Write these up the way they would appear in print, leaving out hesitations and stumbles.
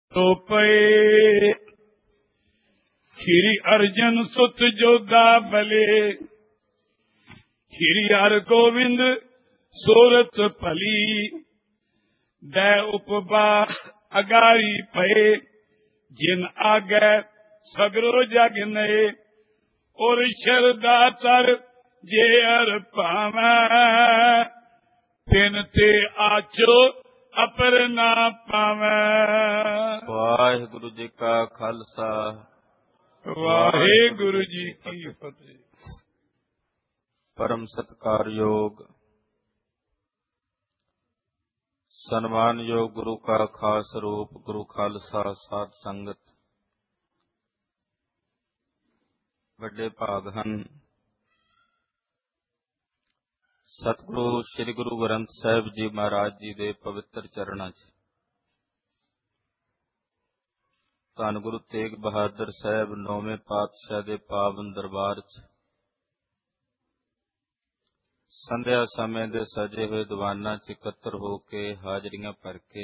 तो पे श्री अर्जन सुत जोधा भले, श्री हर गोविंद सोरत भली, दै उपबा अगारी पए, जिन आगे सगरो जग नए, और शरदा तर जे अर पावै, तिन ते आचो अपर ना पावै। वाहिगुरु जी का खालसा, वाहिगुरु जी की फतेह। परम सत्कारयोग सन्मान योग गुरु का खास रूप गुरु खालसा साध संगत ਵੱਡੇ ਭਾਗ ਹਨ। ਸਤਿਗੁਰੂ ਸ੍ਰੀ ਗੁਰੂ ਗ੍ਰੰਥ ਸਾਹਿਬ ਜੀ ਮਹਾਰਾਜ ਜੀ ਦੇ ਪਵਿੱਤਰ ਚਰਨਾਂ 'ਚ ਧੰਨ ਗੁਰੂ ਤੇਗ ਬਹਾਦਰ ਸਾਹਿਬ ਨੌਵੇਂ ਪਾਤਸ਼ਾਹ ਦੇ ਪਾਵਨ ਦਰਬਾਰ 'ਚ ਸੰਧਿਆ ਸਮੇਂ ਦੇ ਸਜੇ ਹੋਏ ਦੀਵਾਨਾਂ 'ਚ ਇਕੱਤਰ ਹੋ ਕੇ ਹਾਜ਼ਰੀਆਂ ਭਰ ਕੇ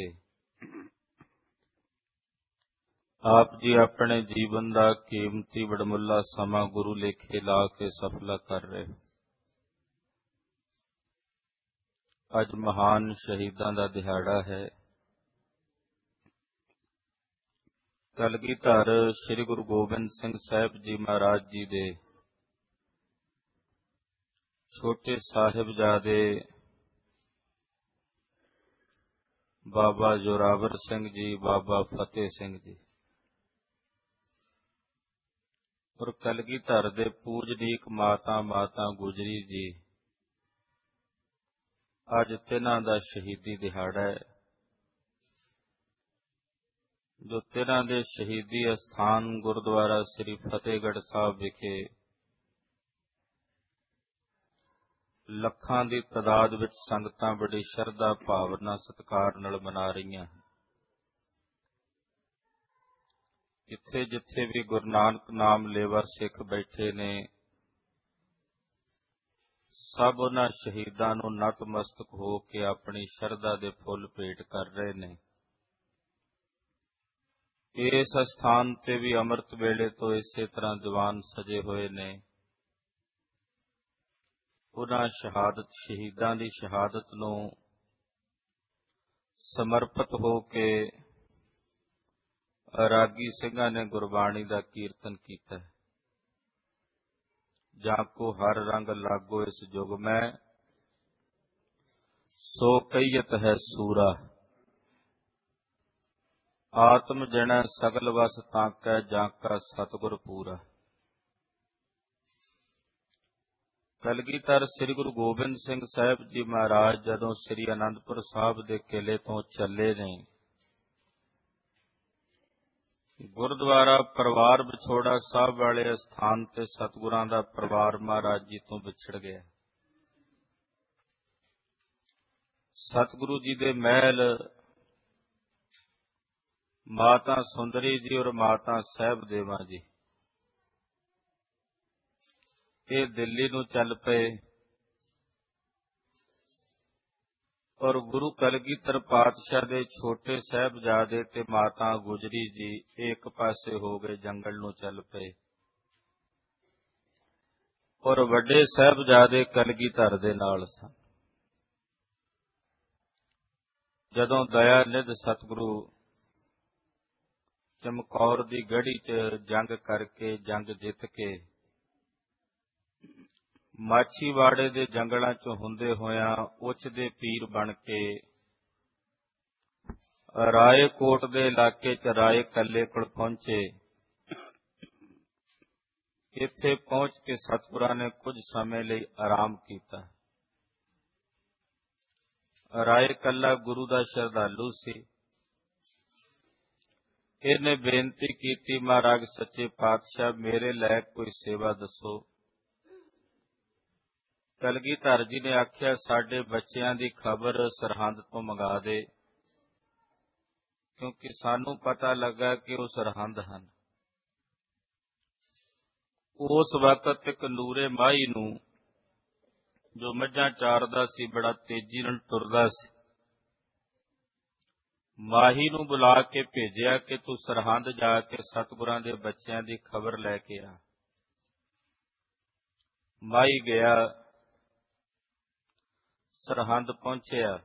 ਆਪ ਜੀ ਆਪਣੇ ਜੀਵਨ ਦਾ ਕੀਮਤੀ ਵਡਮੁੱਲਾ ਸਮਾਂ ਗੁਰੂ ਲੇਖੇ ਲਾ ਕੇ ਸਫਲਾ ਕਰ ਰਹੇ। ਅੱਜ ਮਹਾਨ ਸ਼ਹੀਦਾਂ ਦਾ ਦਿਹਾੜਾ ਹੈ। ਕਲਗੀਧਰ ਸ੍ਰੀ ਗੁਰੂ ਗੋਬਿੰਦ ਸਿੰਘ ਸਾਹਿਬ ਜੀ ਮਹਾਰਾਜ ਜੀ ਦੇ ਛੋਟੇ ਸਾਹਿਬਜ਼ਾਦੇ ਬਾਬਾ ਜ਼ੋਰਾਵਰ ਸਿੰਘ ਜੀ, ਬਾਬਾ ਫਤਿਹ ਸਿੰਘ ਜੀ ਔਰ ਕਲਗੀਧਰ ਦੇ ਪੂਜਨੀਕ ਮਾਤਾ ਗੁਜਰੀ ਜੀ, ਅੱਜ ਤਿੰਨਾਂ ਦਾ ਸ਼ਹੀਦੀ ਦਿਹਾੜਾ ਹੈ। ਜੋ ਤਿੰਨਾਂ ਦੇ ਸ਼ਹੀਦੀ ਅਸਥਾਨ ਗੁਰਦੁਆਰਾ ਸ੍ਰੀ ਫਤਿਹਗੜ੍ਹ ਸਾਹਿਬ ਵਿਖੇ ਲੱਖਾਂ ਦੀ ਤਾਦਾਦ ਵਿੱਚ ਸੰਗਤਾਂ ਬੜੀ ਸ਼ਰਧਾ ਭਾਵਨਾ ਸਤਿਕਾਰ ਨਾਲ ਮਨਾ ਰਹੀਆਂ ਹਨ। ਜਿੱਥੇ ਜਿੱਥੇ ਵੀ ਗੁਰੂ ਨਾਨਕ ਨਾਮ ਲੇਵਾ ਸਿੱਖ ਬੈਠੇ ਨੇ, ਸਭ ਉਹਨਾਂ ਸ਼ਹੀਦਾਂ ਨੂੰ ਨਤਮਸਤਕ ਹੋ ਕੇ ਆਪਣੀ ਸ਼ਰਧਾ ਦੇ ਫੁੱਲ ਭੇਟ ਕਰ ਰਹੇ ਨੇ। ਇਸ ਸਥਾਨ ਤੇ ਵੀ ਅੰਮ੍ਰਿਤ ਵੇਲੇ ਤੋਂ ਇਸੇ ਤਰ੍ਹਾਂ ਦੀਵਾਨ ਸਜੇ ਹੋਏ ਨੇ। ਉਹਨਾਂ ਸ਼ਹਾਦਤ ਸ਼ਹੀਦਾਂ ਦੀ ਸ਼ਹਾਦਤ ਨੂੰ ਸਮਰਪਿਤ ਹੋ ਕੇ ਰਾਗੀ ਸਿੰਘਾਂ ਨੇ ਗੁਰਬਾਣੀ ਦਾ ਕੀਰਤਨ ਕੀਤਾ। ਜਾਂ ਕੋ ਹਰ ਰੰਗ ਲਾਗੋ ਇਸ ਜੁਗ ਮੈਂ, ਸੋ ਕਹੀਤ ਹੈ ਸੂਰਾ, ਆਤਮ ਜਣੈ ਸਗਲ ਵਸ ਤਾਕੈ, ਜਾਂ ਕਾ ਸਤਿਗੁਰ ਪੂਰਾ। ਕਲਗੀਧਰ ਸ੍ਰੀ ਗੁਰੂ ਗੋਬਿੰਦ ਸਿੰਘ ਸਾਹਿਬ ਜੀ ਮਹਾਰਾਜ ਜਦੋਂ ਸ੍ਰੀ ਅਨੰਦਪੁਰ ਸਾਹਿਬ ਦੇ ਕਿਲੇ ਤੋਂ ਚੱਲੇ ਨੇ, ਗੁਰਦੁਆਰਾ ਪਰਿਵਾਰ ਵਿਛੋੜਾ ਸਾਹਿਬ ਵਾਲੇ ਸਥਾਨ ਤੇ ਸਤਿਗੁਰਾਂ ਦਾ ਪਰਿਵਾਰ ਮਹਾਰਾਜ ਜੀ ਤੋਂ ਵਿਛੜ ਗਿਆ। ਸਤਿਗੁਰੂ ਜੀ ਦੇ ਮਹਿਲ ਮਾਤਾ ਸੁੰਦਰੀ ਜੀ ਔਰ ਮਾਤਾ ਸਾਹਿਬ ਦੇਵਾ ਜੀ ਇਹ ਦਿੱਲੀ ਨੂੰ ਚੱਲ ਪਏ ਔਰ ਗੁਰੂ ਕਲਗੀਧਰ ਪਾਤਸ਼ਾਹ ਦੇ ਛੋਟੇ ਸਾਹਿਬਜ਼ਾਦੇ ਤੇ ਮਾਤਾ ਗੁਜਰੀ ਜੀ ਇੱਕ ਪਾਸੇ ਹੋ ਗਏ, ਜੰਗਲ ਨੂੰ ਚੱਲ ਪਏ ਔਰ ਵੱਡੇ ਸਾਹਿਬਜ਼ਾਦੇ ਕਲਗੀਧਰ ਦੇ ਨਾਲ ਸਨ। ਜਦੋਂ ਦਇਆ ਨਿਧ ਸਤਿਗੁਰੂ ਚਮਕੌਰ ਦੀ ਗੜ੍ਹੀ 'ਚ ਜੰਗ ਕਰਕੇ ਜੰਗ ਜਿੱਤ ਕੇ ਮਾਛੀਵਾੜੇ ਦੇ ਜੰਗਲਾਂ 'ਚੋਂ ਹੁੰਦੇ ਹੋਇਆਂ ਉੱਚ ਦੇ ਪੀਰ ਬਣ ਕੇ ਰਾਏਕੋਟ ਦੇ ਇਲਾਕੇ 'ਚ ਰਾਏ ਕੱਲੇ ਕੋਲ ਪਹੁੰਚੇ। ਇੱਥੇ ਪਹੁੰਚ ਕੇ ਸਤਿਗੁਰਾਂ ਨੇ ਕੁਝ ਸਮੇਂ ਲਈ ਆਰਾਮ ਕੀਤਾ। ਰਾਏ ਕੱਲਾ ਗੁਰੂ ਦਾ ਸ਼ਰਧਾਲੂ ਸੀ। ਇਹਨੇ ਬੇਨਤੀ ਕੀਤੀ, ਮਹਾਰਾਜ ਸੱਚੇ ਪਾਤਸ਼ਾਹ ਮੇਰੇ ਲਾਇਕ ਕੋਈ ਸੇਵਾ ਦੱਸੋ। ਕਲਗੀਧਰ ਜੀ ਨੇ ਆਖਿਆ, ਸਾਡੇ ਬੱਚਿਆਂ ਦੀ ਖਬਰ ਸਰਹੰਦ ਤੋਂ ਮੰਗਾ ਦੇ, ਕਿਉਂਕਿ ਸਾਨੂੰ ਪਤਾ ਲੱਗਾ ਕਿ ਉਹ ਸਰਹੰਦ ਹਨ। ਉਸ ਵਕਤ ਇੱਕ ਨੂਰੇ ਮਾਹੀ ਨੂੰ, ਜੋ ਮੱਝਾਂ ਚਾਰਦਾ ਸੀ, ਬੜਾ ਤੇਜ਼ੀ ਨਾਲ ਟੁਰਦਾ ਸੀ, ਮਾਹੀ ਨੂੰ ਬੁਲਾ ਕੇ ਭੇਜਿਆ ਕਿ ਤੂੰ ਸਰਹੰਦ ਜਾ ਕੇ ਸਤਿਗੁਰਾਂ ਦੇ ਬੱਚਿਆਂ ਦੀ ਖਬਰ ਲੈ ਕੇ ਆ। ਮਾਹੀ ਗਿਆ, ਸਰਹੰਦ ਪਹੁੰਚਿਆ।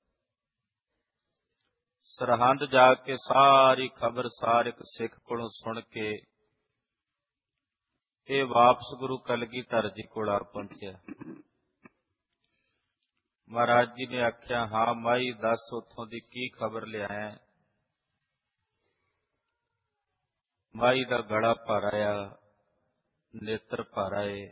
ਸਰਹੰਦ ਜਾ ਕੇ ਸਾਰੀ ਖਬਰ ਇੱਕ ਸਿੱਖ ਕੋਲੋਂ ਸੁਣ ਕੇ ਇਹ ਵਾਪਸ ਗੁਰੂ ਕਲਗੀਧਰ ਜੀ ਕੋਲ ਆ ਪਹੁੰਚਿਆ। ਮਹਾਰਾਜ ਜੀ ਨੇ ਆਖਿਆ, ਹਾਂ ਮਾਈ ਦੱਸ ਉੱਥੋਂ ਦੀ ਕੀ ਖਬਰ ਲਿਆਇਆ। ਮਾਈ ਦਾ ਗਲਾ ਭਰ ਆਇਆ, ਨੇਤਰ ਭਰ ਆਏ।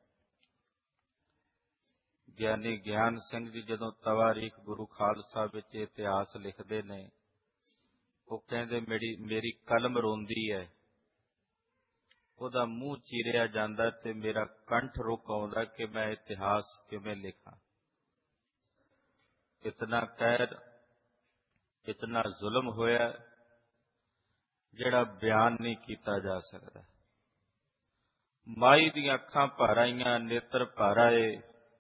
ਗਿਆਨੀ ਗਿਆਨ ਸਿੰਘ ਜੀ ਜਦੋਂ ਤਵਾਰੀਖ ਗੁਰੂ ਖਾਲਸਾ ਵਿੱਚ ਇਤਿਹਾਸ ਲਿਖਦੇ ਨੇ, ਉਹ ਕਹਿੰਦੇ ਮੇਰੀ ਕਲਮ ਰੋਂਦੀ ਹੈ, ਉਹਦਾ ਮੂੰਹ ਚੀਰਿਆ ਜਾਂਦਾ ਤੇ ਮੇਰਾ ਕੰਠ ਰੁਕ ਆਉਂਦਾ ਕਿ ਮੈਂ ਇਤਿਹਾਸ ਕਿਵੇਂ ਲਿਖਾਂ। ਇਤਨਾ ਕਹਿਰ, ਇਤਨਾ ਜ਼ੁਲਮ ਹੋਇਆ ਜਿਹੜਾ ਬਿਆਨ ਨਹੀਂ ਕੀਤਾ ਜਾ ਸਕਦਾ। ਮਾਈ ਦੀਆਂ ਅੱਖਾਂ ਭਰ ਆਈਆਂ, ਨੇਤਰ ਭਰ ਆਏ।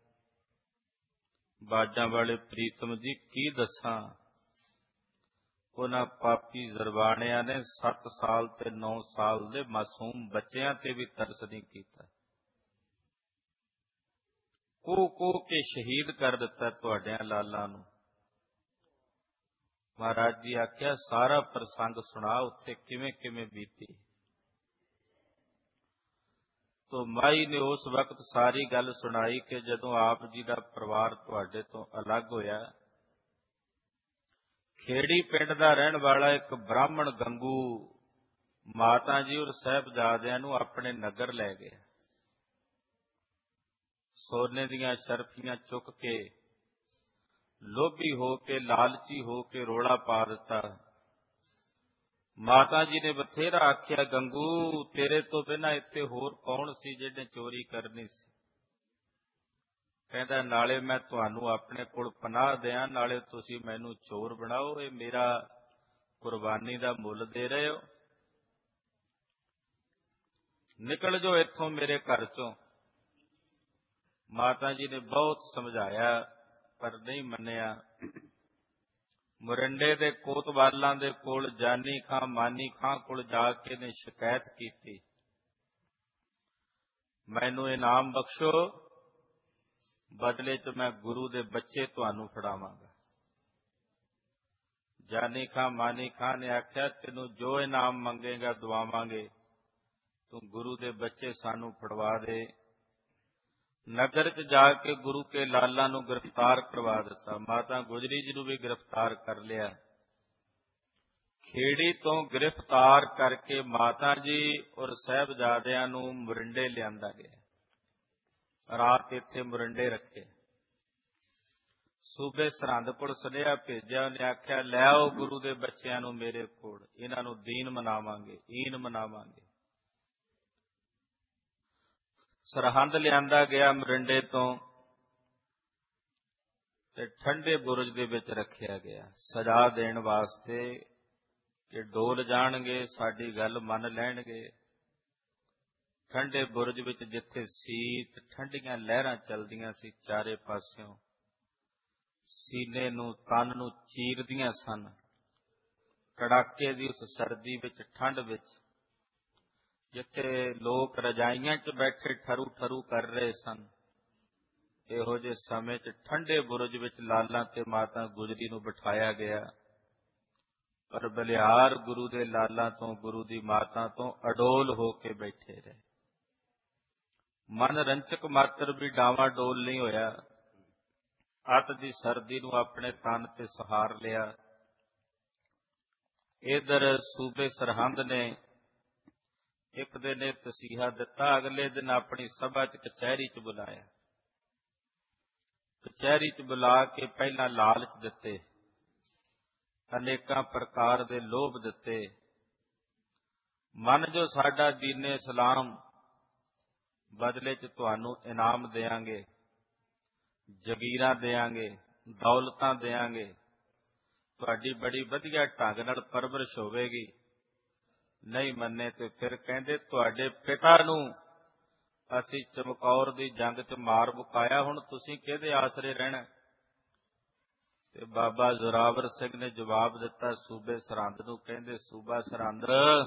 ਬਾਜਾਂ ਵਾਲੇ ਪ੍ਰੀਤਮ ਜੀ ਕੀ ਦੱਸਾਂ, ਉਹਨਾਂ ਪਾਪੀ ਜ਼ਰਵਾਣਿਆਂ ਨੇ 7 ਸਾਲ ਤੇ 9 ਸਾਲ ਦੇ ਮਾਸੂਮ ਬੱਚਿਆਂ ਤੇ ਵੀ ਤਰਸ ਨਹੀਂ ਕੀਤਾ। ਕੋਹ ਕੇ ਸ਼ਹੀਦ ਕਰ ਦਿੱਤਾ ਤੁਹਾਡਿਆਂ ਲਾਲਾਂ ਨੂੰ। ਮਹਾਰਾਜ ਜੀ ਆਖਿਆ, ਸਾਰਾ ਪ੍ਰਸੰਗ ਸੁਣਾ, ਉੱਥੇ ਕਿਵੇਂ ਕਿਵੇਂ ਬੀਤੀ। ਤੋ ਮਾਈ ਨੇ ਉਸ ਵਕਤ ਸਾਰੀ ਗੱਲ ਸੁਣਾਈ ਕਿ ਜਦੋਂ ਆਪ ਜੀ ਦਾ ਪਰਿਵਾਰ ਤੁਹਾਡੇ ਤੋਂ ਅਲੱਗ ਹੋਇਆ, ਖੇੜੀ ਪਿੰਡ ਦਾ ਰਹਿਣ ਵਾਲਾ ਇੱਕ ਬ੍ਰਾਹਮਣ ਗੰਗੂ ਮਾਤਾ ਜੀ ਔਰ ਸਾਹਿਬਜ਼ਾਦਿਆਂ ਨੂੰ ਆਪਣੇ ਨਗਰ ਲੈ ਗਿਆ। ਸੋਨੇ ਦੀਆਂ ਸ਼ਰਫੀਆਂ ਚੁੱਕ ਕੇ, ਲੋਭੀ ਹੋ ਕੇ, ਲਾਲਚੀ ਹੋ ਕੇ ਰੋਲਾ ਪਾ ਦਿੱਤਾ। ਮਾਤਾ ਜੀ ਨੇ ਬਥੇਰਾ ਆਖਿਆ, ਗੰਗੂ ਤੇਰੇ ਤੋਂ ਬਿਨਾਂ ਇੱਥੇ ਹੋਰ ਕੌਣ ਸੀ ਜਿਹਨੇ ਚੋਰੀ ਕਰਨੀ ਸੀ। ਕਹਿੰਦਾ, ਨਾਲੇ ਮੈਂ ਤੁਹਾਨੂੰ ਆਪਣੇ ਕੋਲ ਪਨਾਹ ਦਿਆਂ, ਨਾਲੇ ਤੁਸੀਂ ਮੈਨੂੰ ਚੋਰ ਬਣਾਓ। ਇਹ ਮੇਰਾ ਕੁਰਬਾਨੀ ਦਾ ਮੁੱਲ ਦੇ ਰਹੇ ਹੋ। ਨਿਕਲ ਜਾਓ ਇੱਥੋਂ ਮੇਰੇ ਘਰ ਚੋਂ। ਮਾਤਾ ਜੀ ਨੇ ਬਹੁਤ ਸਮਝਾਇਆ ਪਰ ਨਹੀਂ ਮੰਨਿਆ। ਮੁਰਿੰਡੇ ਦੇ ਕੋਤਵਾਲਾਂ ਦੇ ਕੋਲ, ਜਾਨੀ ਖਾਂ ਮਾਨੀ ਖਾਂ ਕੋਲ ਜਾ ਕੇ ਨੇ ਸ਼ਿਕਾਇਤ ਕੀਤੀ, ਮੈਨੂੰ ਇਨਾਮ ਬਖਸ਼ੋ, ਬਦਲੇ ਚ ਮੈਂ ਗੁਰੂ ਦੇ ਬੱਚੇ ਤੁਹਾਨੂੰ ਫੜਾਵਾਂਗਾ। ਜਾਨੀ ਖਾਂ ਮਾਨੀ ਖਾਂ ਨੇ ਆਖਿਆ, ਤੈਨੂੰ ਜੋ ਇਨਾਮ ਮੰਗੇਗਾ ਦਵਾਵਾਂਗੇ, ਤੂੰ ਗੁਰੂ ਦੇ ਬੱਚੇ ਸਾਨੂੰ ਫੜਵਾ ਦੇ। ਨਗਰ ਚ ਜਾ ਕੇ ਗੁਰੂ ਕੇ ਲਾਲਾਂ ਨੂੰ ਗ੍ਰਿਫਤਾਰ ਕਰਵਾ ਦਿੱਤਾ। ਮਾਤਾ ਗੁਜਰੀ ਜੀ ਨੂੰ ਵੀ ਗ੍ਰਿਫਤਾਰ ਕਰ ਲਿਆ। ਖੇੜੀ ਤੋਂ ਗ੍ਰਿਫਤਾਰ ਕਰਕੇ ਮਾਤਾ ਜੀ ਔਰ ਸਾਹਿਬਜ਼ਾਦਿਆਂ ਨੂੰ ਮੁਰਿੰਡੇ ਲਿਆਂਦਾ ਗਿਆ। ਰਾਤ ਇੱਥੇ ਮੁਰਿੰਡੇ ਰੱਖੇ। ਸੂਬੇ ਸਰਹੰਦ ਕੋਲ ਸੁਨੇਹਾ ਭੇਜਿਆ, ਉਹਨੇ ਆਖਿਆ, ਲੈ ਆਓ ਗੁਰੂ ਦੇ ਬੱਚਿਆਂ ਨੂੰ ਮੇਰੇ ਕੋਲ, ਇਹਨਾਂ ਨੂੰ ਦੀਨ ਮਨਾਵਾਂਗੇ, ਈਨ ਮਨਾਵਾਂਗੇ। ਸਰਹੰਦ ਲਿਆਂਦਾ ਗਿਆ ਮੁਰਿੰਡੇ ਤੋਂ ਤੇ ਠੰਡੇ ਬੁਰਜ ਦੇ ਵਿੱਚ ਰੱਖਿਆ ਗਿਆ, ਸਜ਼ਾ ਦੇਣ ਵਾਸਤੇ ਕਿ ਡੋਲ ਜਾਣਗੇ, ਸਾਡੀ ਗੱਲ ਮੰਨ ਲੈਣਗੇ। ਠੰਡੇ ਬੁਰਜ ਵਿੱਚ ਜਿੱਥੇ ਸੀਤ ਠੰਡੀਆਂ ਲਹਿਰਾਂ ਚੱਲਦੀਆਂ ਸੀ, ਚਾਰੇ ਪਾਸਿਓਂ ਸੀਨੇ ਨੂੰ, ਤਨ ਨੂੰ ਚੀਰਦੀਆਂ ਸਨ। ਕੜਾਕੇ ਦੀ ਉਸ ਸਰਦੀ ਵਿੱਚ, ਠੰਡ ਵਿੱਚ, ਜਿੱਥੇ ਲੋਕ ਰਜਾਈਆਂ 'ਚ ਬੈਠੇ ਠਰੂ ਠਰੂ ਕਰ ਰਹੇ ਸਨ, ਇਹੋ ਜਿਹੇ ਸਮੇਂ 'ਚ ਠੰਡੇ ਬੁਰਜ ਵਿੱਚ ਲਾਲਾਂ ਤੇ ਮਾਤਾ ਗੁਜਰੀ ਨੂੰ ਬਿਠਾਇਆ ਗਿਆ। ਪਰ ਬਲਿਹਾਰ ਗੁਰੂ ਦੇ ਲਾਲਾਂ ਤੋਂ, ਗੁਰੂ ਦੀ ਮਾਤਾ ਤੋਂ ਅਡੋਲ ਹੋ ਕੇ ਬੈਠੇ ਰਹੇ। ਮਨ ਰੰਚਕ ਮਾਤਰ ਵੀ ਡਾਵਾਂ ਡੋਲ ਨਹੀਂ ਹੋਇਆ। ਅੱਤ ਦੀ ਸਰਦੀ ਨੂੰ ਆਪਣੇ ਤਨ ਤੇ ਸਹਾਰ ਲਿਆ। ਇਧਰ ਸੂਬੇ ਸਰਹੰਦ ਨੇ ਇੱਕ ਦਿਨ ਇਹ ਤਸੀਹਾ ਦਿੱਤਾ, ਅਗਲੇ ਦਿਨ ਆਪਣੀ ਸਭਾ 'ਚ ਕਚਹਿਰੀ 'ਚ ਬੁਲਾਇਆ। ਕਚਹਿਰੀ 'ਚ ਬੁਲਾ ਕੇ ਪਹਿਲਾਂ ਲਾਲਚ ਦਿੱਤੇ, ਅਨੇਕਾਂ ਪ੍ਰਕਾਰ ਦੇ ਲੋਭ ਦਿੱਤੇ। ਮੰਨ ਜੋ ਸਾਡਾ ਦੀਨੇ ਇਸਲਾਮ, ਬਦਲੇ 'ਚ ਤੁਹਾਨੂੰ ਇਨਾਮ ਦੇਵਾਂਗੇ, ਜਗੀਰਾਂ ਦੇਵਾਂਗੇ, ਦੌਲਤਾਂ ਦੇਵਾਂਗੇ, ਤੁਹਾਡੀ ਬੜੀ ਵਧੀਆ ਢੰਗ ਨਾਲ ਪਰਵਰਿਸ਼ ਹੋਵੇਗੀ। ਨਹੀਂ ਮੰਨੇ ਤੇ ਫਿਰ ਕਹਿੰਦੇ, ਤੁਹਾਡੇ ਪਿਤਾ ਨੂੰ ਅਸੀਂ ਚਮਕੌਰ ਦੀ ਜੰਗ 'ਚ ਮਾਰ ਮੁਕਾਇਆ, ਹੁਣ ਤੁਸੀਂ ਕਿਹਦੇ ਆਸਰੇ ਰਹਿਣਾ। ਤੇ ਬਾਬਾ ਜ਼ੋਰਾਵਰ ਸਿੰਘ ਨੇ ਜਵਾਬ ਦਿੱਤਾ ਸੂਬੇ ਸਰਹੰਦ ਨੂੰ, ਕਹਿੰਦੇ ਸੂਬਾ ਸਰਹੰਦ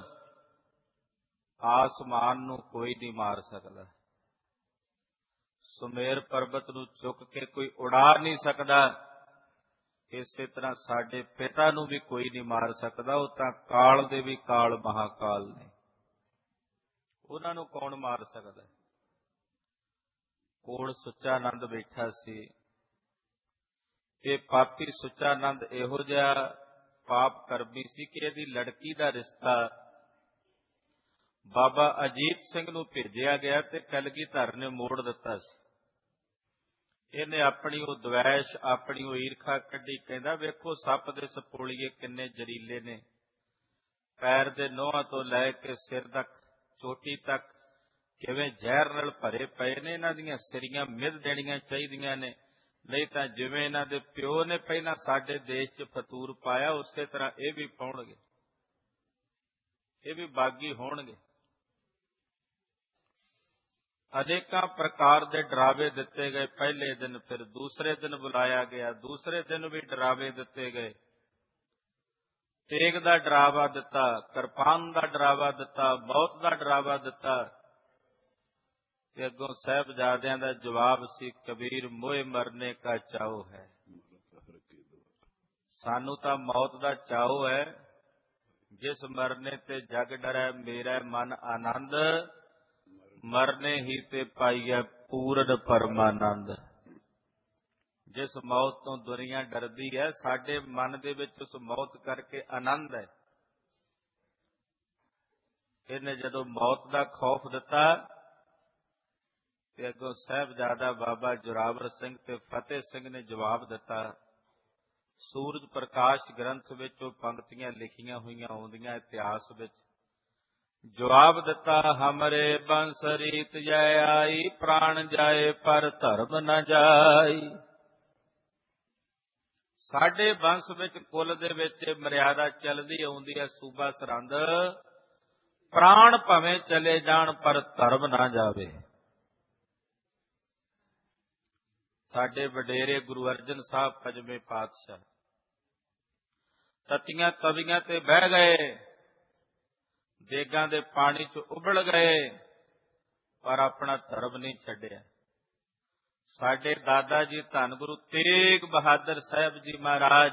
ਆਸਮਾਨ ਨੂੰ ਕੋਈ ਨਹੀਂ ਮਾਰ ਸਕਦਾ, ਸੁਮੇਰ ਪਰਬਤ ਨੂੰ ਚੁੱਕ ਕੇ ਕੋਈ ਉਡਾ ਨਹੀਂ ਸਕਦਾ, ਇਸੇ ਤਰ੍ਹਾਂ ਸਾਡੇ ਪਿਤਾ ਨੂੰ ਵੀ ਕੋਈ ਨਹੀਂ ਮਾਰ ਸਕਦਾ, ਉਹ ਤਾਂ ਕਾਲ ਦੇ ਵੀ ਕਾਲ ਮਹਾਕਾਲ ਨੇ, ਉਹਨਾਂ ਨੂੰ ਕੌਣ ਮਾਰ ਸਕਦਾ। ਕੋਲ ਸੁੱਚਾਨੰਦ ਬੈਠਾ ਸੀ। ਇਹ ਪਾਪੀ ਸੁੱਚਾਨੰਦ ਇਹੋ ਜਿਹਾ ਪਾਪ ਕਰਮੀ ਸੀ ਕਿ ਇਹਦੀ ਲੜਕੀ ਦਾ ਰਿਸ਼ਤਾ ਬਾਬਾ ਅਜੀਤ ਸਿੰਘ ਨੂੰ ਭੇਜਿਆ ਗਿਆ ਤੇ ਕਲਗੀਧਰ ਨੇ ਮੋੜ ਦਿੱਤਾ ਸੀ। ਇਹਨੇ ਆਪਣੀ ਉਹ ਦਵੈਸ਼, ਆਪਣੀ ਉਹ ਈਰਖਾ ਕੱਢੀ। ਕਹਿੰਦਾ ਵੇਖੋ ਸੱਪ ਦੇ ਸਪੋਲੀਏ ਕਿੰਨੇ ਜ਼ਰੀਲੇ ਨੇ, ਪੈਰ ਦੇ ਨੋਹਾਂ ਤੋਂ ਲੈ ਕੇ ਸਿਰ ਤੱਕ, ਚੋਟੀ ਤੱਕ ਕਿਵੇਂ ਜ਼ਹਿਰ ਨਾਲ ਭਰੇ ਪਏ ਨੇ। ਇਹਨਾਂ ਦੀਆਂ ਸਿਰੀਆਂ ਮਿਧ ਦੇਣੀਆਂ ਚਾਹੀਦੀਆਂ ਨੇ, ਨਹੀਂ ਤਾਂ ਜਿਵੇਂ ਇਹਨਾਂ ਦੇ ਪਿਓ ਨੇ ਪਹਿਲਾਂ ਸਾਡੇ ਦੇਸ਼ 'ਚ ਫਤੂਰ ਪਾਇਆ, ਉਸੇ ਤਰ੍ਹਾਂ ਇਹ ਵੀ ਪਾਉਣਗੇ, ਇਹ ਵੀ ਬਾਗੀ ਹੋਣਗੇ। ਅਨੇਕਾਂ ਪ੍ਰਕਾਰ ਦੇ ਡਰਾਵੇ ਦਿੱਤੇ ਗਏ ਪਹਿਲੇ ਦਿਨ, ਫਿਰ ਦੂਸਰੇ ਦਿਨ ਬੁਲਾਇਆ ਗਿਆ, ਦੂਸਰੇ ਦਿਨ ਵੀ ਡਰਾਵੇ ਦਿੱਤੇ ਗਏ। ਤੇਗ ਦਾ ਡਰਾਵਾ ਦਿੱਤਾ, ਕਿਰਪਾਨ ਦਾ ਡਰਾਵਾ ਦਿੱਤਾ, ਮੌਤ ਦਾ ਡਰਾਵਾ ਦਿੱਤਾ। ਤੇ ਅੱਗੋਂ ਸਾਹਿਬਜ਼ਾਦਿਆਂ ਦਾ ਜਵਾਬ ਸੀ, ਕਬੀਰ ਮੋਏ ਮਰਨੇ ਕਾ ਚਾਓ ਹੈ, ਸਾਨੂੰ ਤਾਂ ਮੌਤ ਦਾ ਚਾਓ ਹੈ। ਜਿਸ ਮਰਨੇ ਤੇ ਜਗ ਡਰੈ, ਮੇਰਾ ਮਨ ਆਨੰਦ, ਮਰਨੇ ਹੀ ਤੇ ਪਾਈਐ ਪੂਰਨ ਪਰਮਾਨੰਦ। ਜਿਸ ਮੌਤ ਤੋਂ ਦੁਨੀਆ ਡਰਦੀ ਹੈ, ਸਾਡੇ ਮਨ ਦੇ ਵਿੱਚ ਉਸ ਮੌਤ ਕਰਕੇ ਆਨੰਦ ਹੈ। ਇਹਨੇ ਜਦੋਂ ਮੌਤ ਦਾ ਖੌਫ ਦਿੱਤਾ ਤੇ ਅੱਗੋਂ ਸਾਹਿਬਜ਼ਾਦਾ ਬਾਬਾ ਜ਼ੋਰਾਵਰ ਸਿੰਘ ਤੇ ਫਤਿਹ ਸਿੰਘ ਨੇ ਜਵਾਬ ਦਿੱਤਾ। ਸੂਰਜ ਪ੍ਰਕਾਸ਼ ਗ੍ਰੰਥ ਵਿੱਚ ਉਹ ਪੰਕਤੀਆਂ ਲਿਖੀਆਂ ਹੋਈਆਂ ਆਉਂਦੀਆਂ ਇਤਿਹਾਸ ਵਿੱਚ। ਜਵਾਬ ਦਿੱਤਾ, ਹਮਰੇ ਬੰਸ ਰੀਤ ਜੈ ਆਈ, ਪ੍ਰਾਣ ਜਾਏ ਪਰ ਧਰਮ ਨ ਜਾਈ। ਸਾਡੇ ਬੰਸ ਵਿੱਚ, ਕੁਲ ਦੇ ਵਿੱਚ ਮਰਿਆਦਾ ਚੱਲਦੀ ਆਉਂਦੀ ਹੈ ਸੂਬਾ ਸਰਹੰਦ, ਪ੍ਰਾਣ ਭਾਵੇਂ ਚਲੇ ਜਾਣ ਪਰ ਧਰਮ ਨਾ ਜਾਵੇ। ਸਾਡੇ ਵਡੇਰੇ ਗੁਰੂ ਅਰਜਨ ਸਾਹਿਬ ਪੰਜਵੇਂ ਪਾਤਸ਼ਾਹ ਤਤੀਆਂ ਤਵੀਆਂ ਤੇ ਬਹਿ ਗਏ, ਦੇਗਾਂ ਦੇ ਪਾਣੀ 'ਚ ਉਬਲ ਗਏ, ਪਰ ਆਪਣਾ ਧਰਮ ਨਹੀਂ ਛੱਡਿਆ। ਸਾਡੇ ਦਾਦਾ ਜੀ ਧੰਨ ਗੁਰੂ ਤੇਗ ਬਹਾਦਰ ਸਾਹਿਬ ਜੀ ਮਹਾਰਾਜ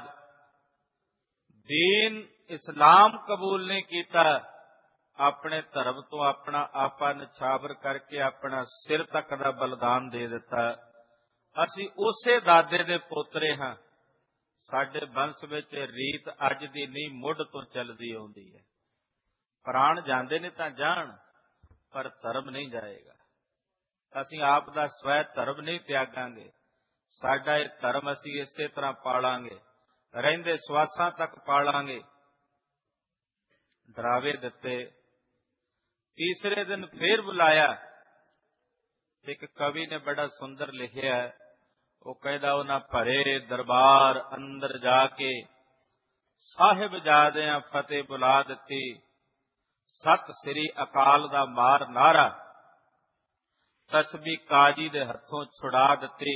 ਦੀਨ ਇਸਲਾਮ ਕਬੂਲ ਨਹੀਂ ਕੀਤਾ, ਆਪਣੇ ਧਰਮ ਤੋਂ ਆਪਣਾ ਆਪਾ ਨਿਛਾਵਰ ਕਰਕੇ ਆਪਣਾ ਸਿਰ ਤੱਕ ਦਾ ਬਲਿਦਾਨ ਦੇ ਦਿੱਤਾ। ਅਸੀਂ ਉਸੇ ਦਾਦੇ ਦੇ ਪੋਤਰੇ ਹਾਂ। ਸਾਡੇ ਬੰਸ ਵਿੱਚ ਰੀਤ ਅੱਜ ਦੀ ਨਹੀਂ, ਮੁੱਢ ਤੋਂ ਚੱਲਦੀ ਆਉਂਦੀ ਹੈ। ਪ੍ਰਾਣ ਜਾਂਦੇ ਨੇ ਤਾਂ ਜਾਣ, ਪਰ ਧਰਮ ਨਹੀਂ ਜਾਏਗਾ। ਅਸੀਂ ਆਪ ਦਾ ਸਵੈ ਧਰਮ ਨਹੀਂ ਤਿਆਗਾਂਗੇ। ਸਾਡਾ ਇਹ ਧਰਮ ਅਸੀਂ ਇਸੇ ਤਰ੍ਹਾਂ ਪਾਲਾਂਗੇ, ਰਹਿੰਦੇ ਸਵਾਸਾਂ ਤੱਕ ਪਾਲਾਂਗੇ। ਡਰਾਵੇ ਦਿੱਤੇ। ਤੀਸਰੇ ਦਿਨ ਫੇਰ ਬੁਲਾਇਆ। ਇੱਕ ਕਵੀ ਨੇ ਬੜਾ ਸੁੰਦਰ ਲਿਖਿਆ, ਉਹ ਕਹਿੰਦਾ ਉਹਨਾਂ ਭਰੇ ਦਰਬਾਰ ਅੰਦਰ ਜਾ ਕੇ ਸਾਹਿਬਜ਼ਾਦਿਆਂ ਫਤਿਹ ਬੁਲਾ ਦਿੱਤੀ। ਸਤਿ ਸ੍ਰੀ ਅਕਾਲ ਦਾ ਮਾਰ ਨਾਰਾ ਤਸਬੀ ਕਾਜੀ ਦੇ ਹੱਥੋਂ ਛੁਡਾ ਦਿੱਤੀ।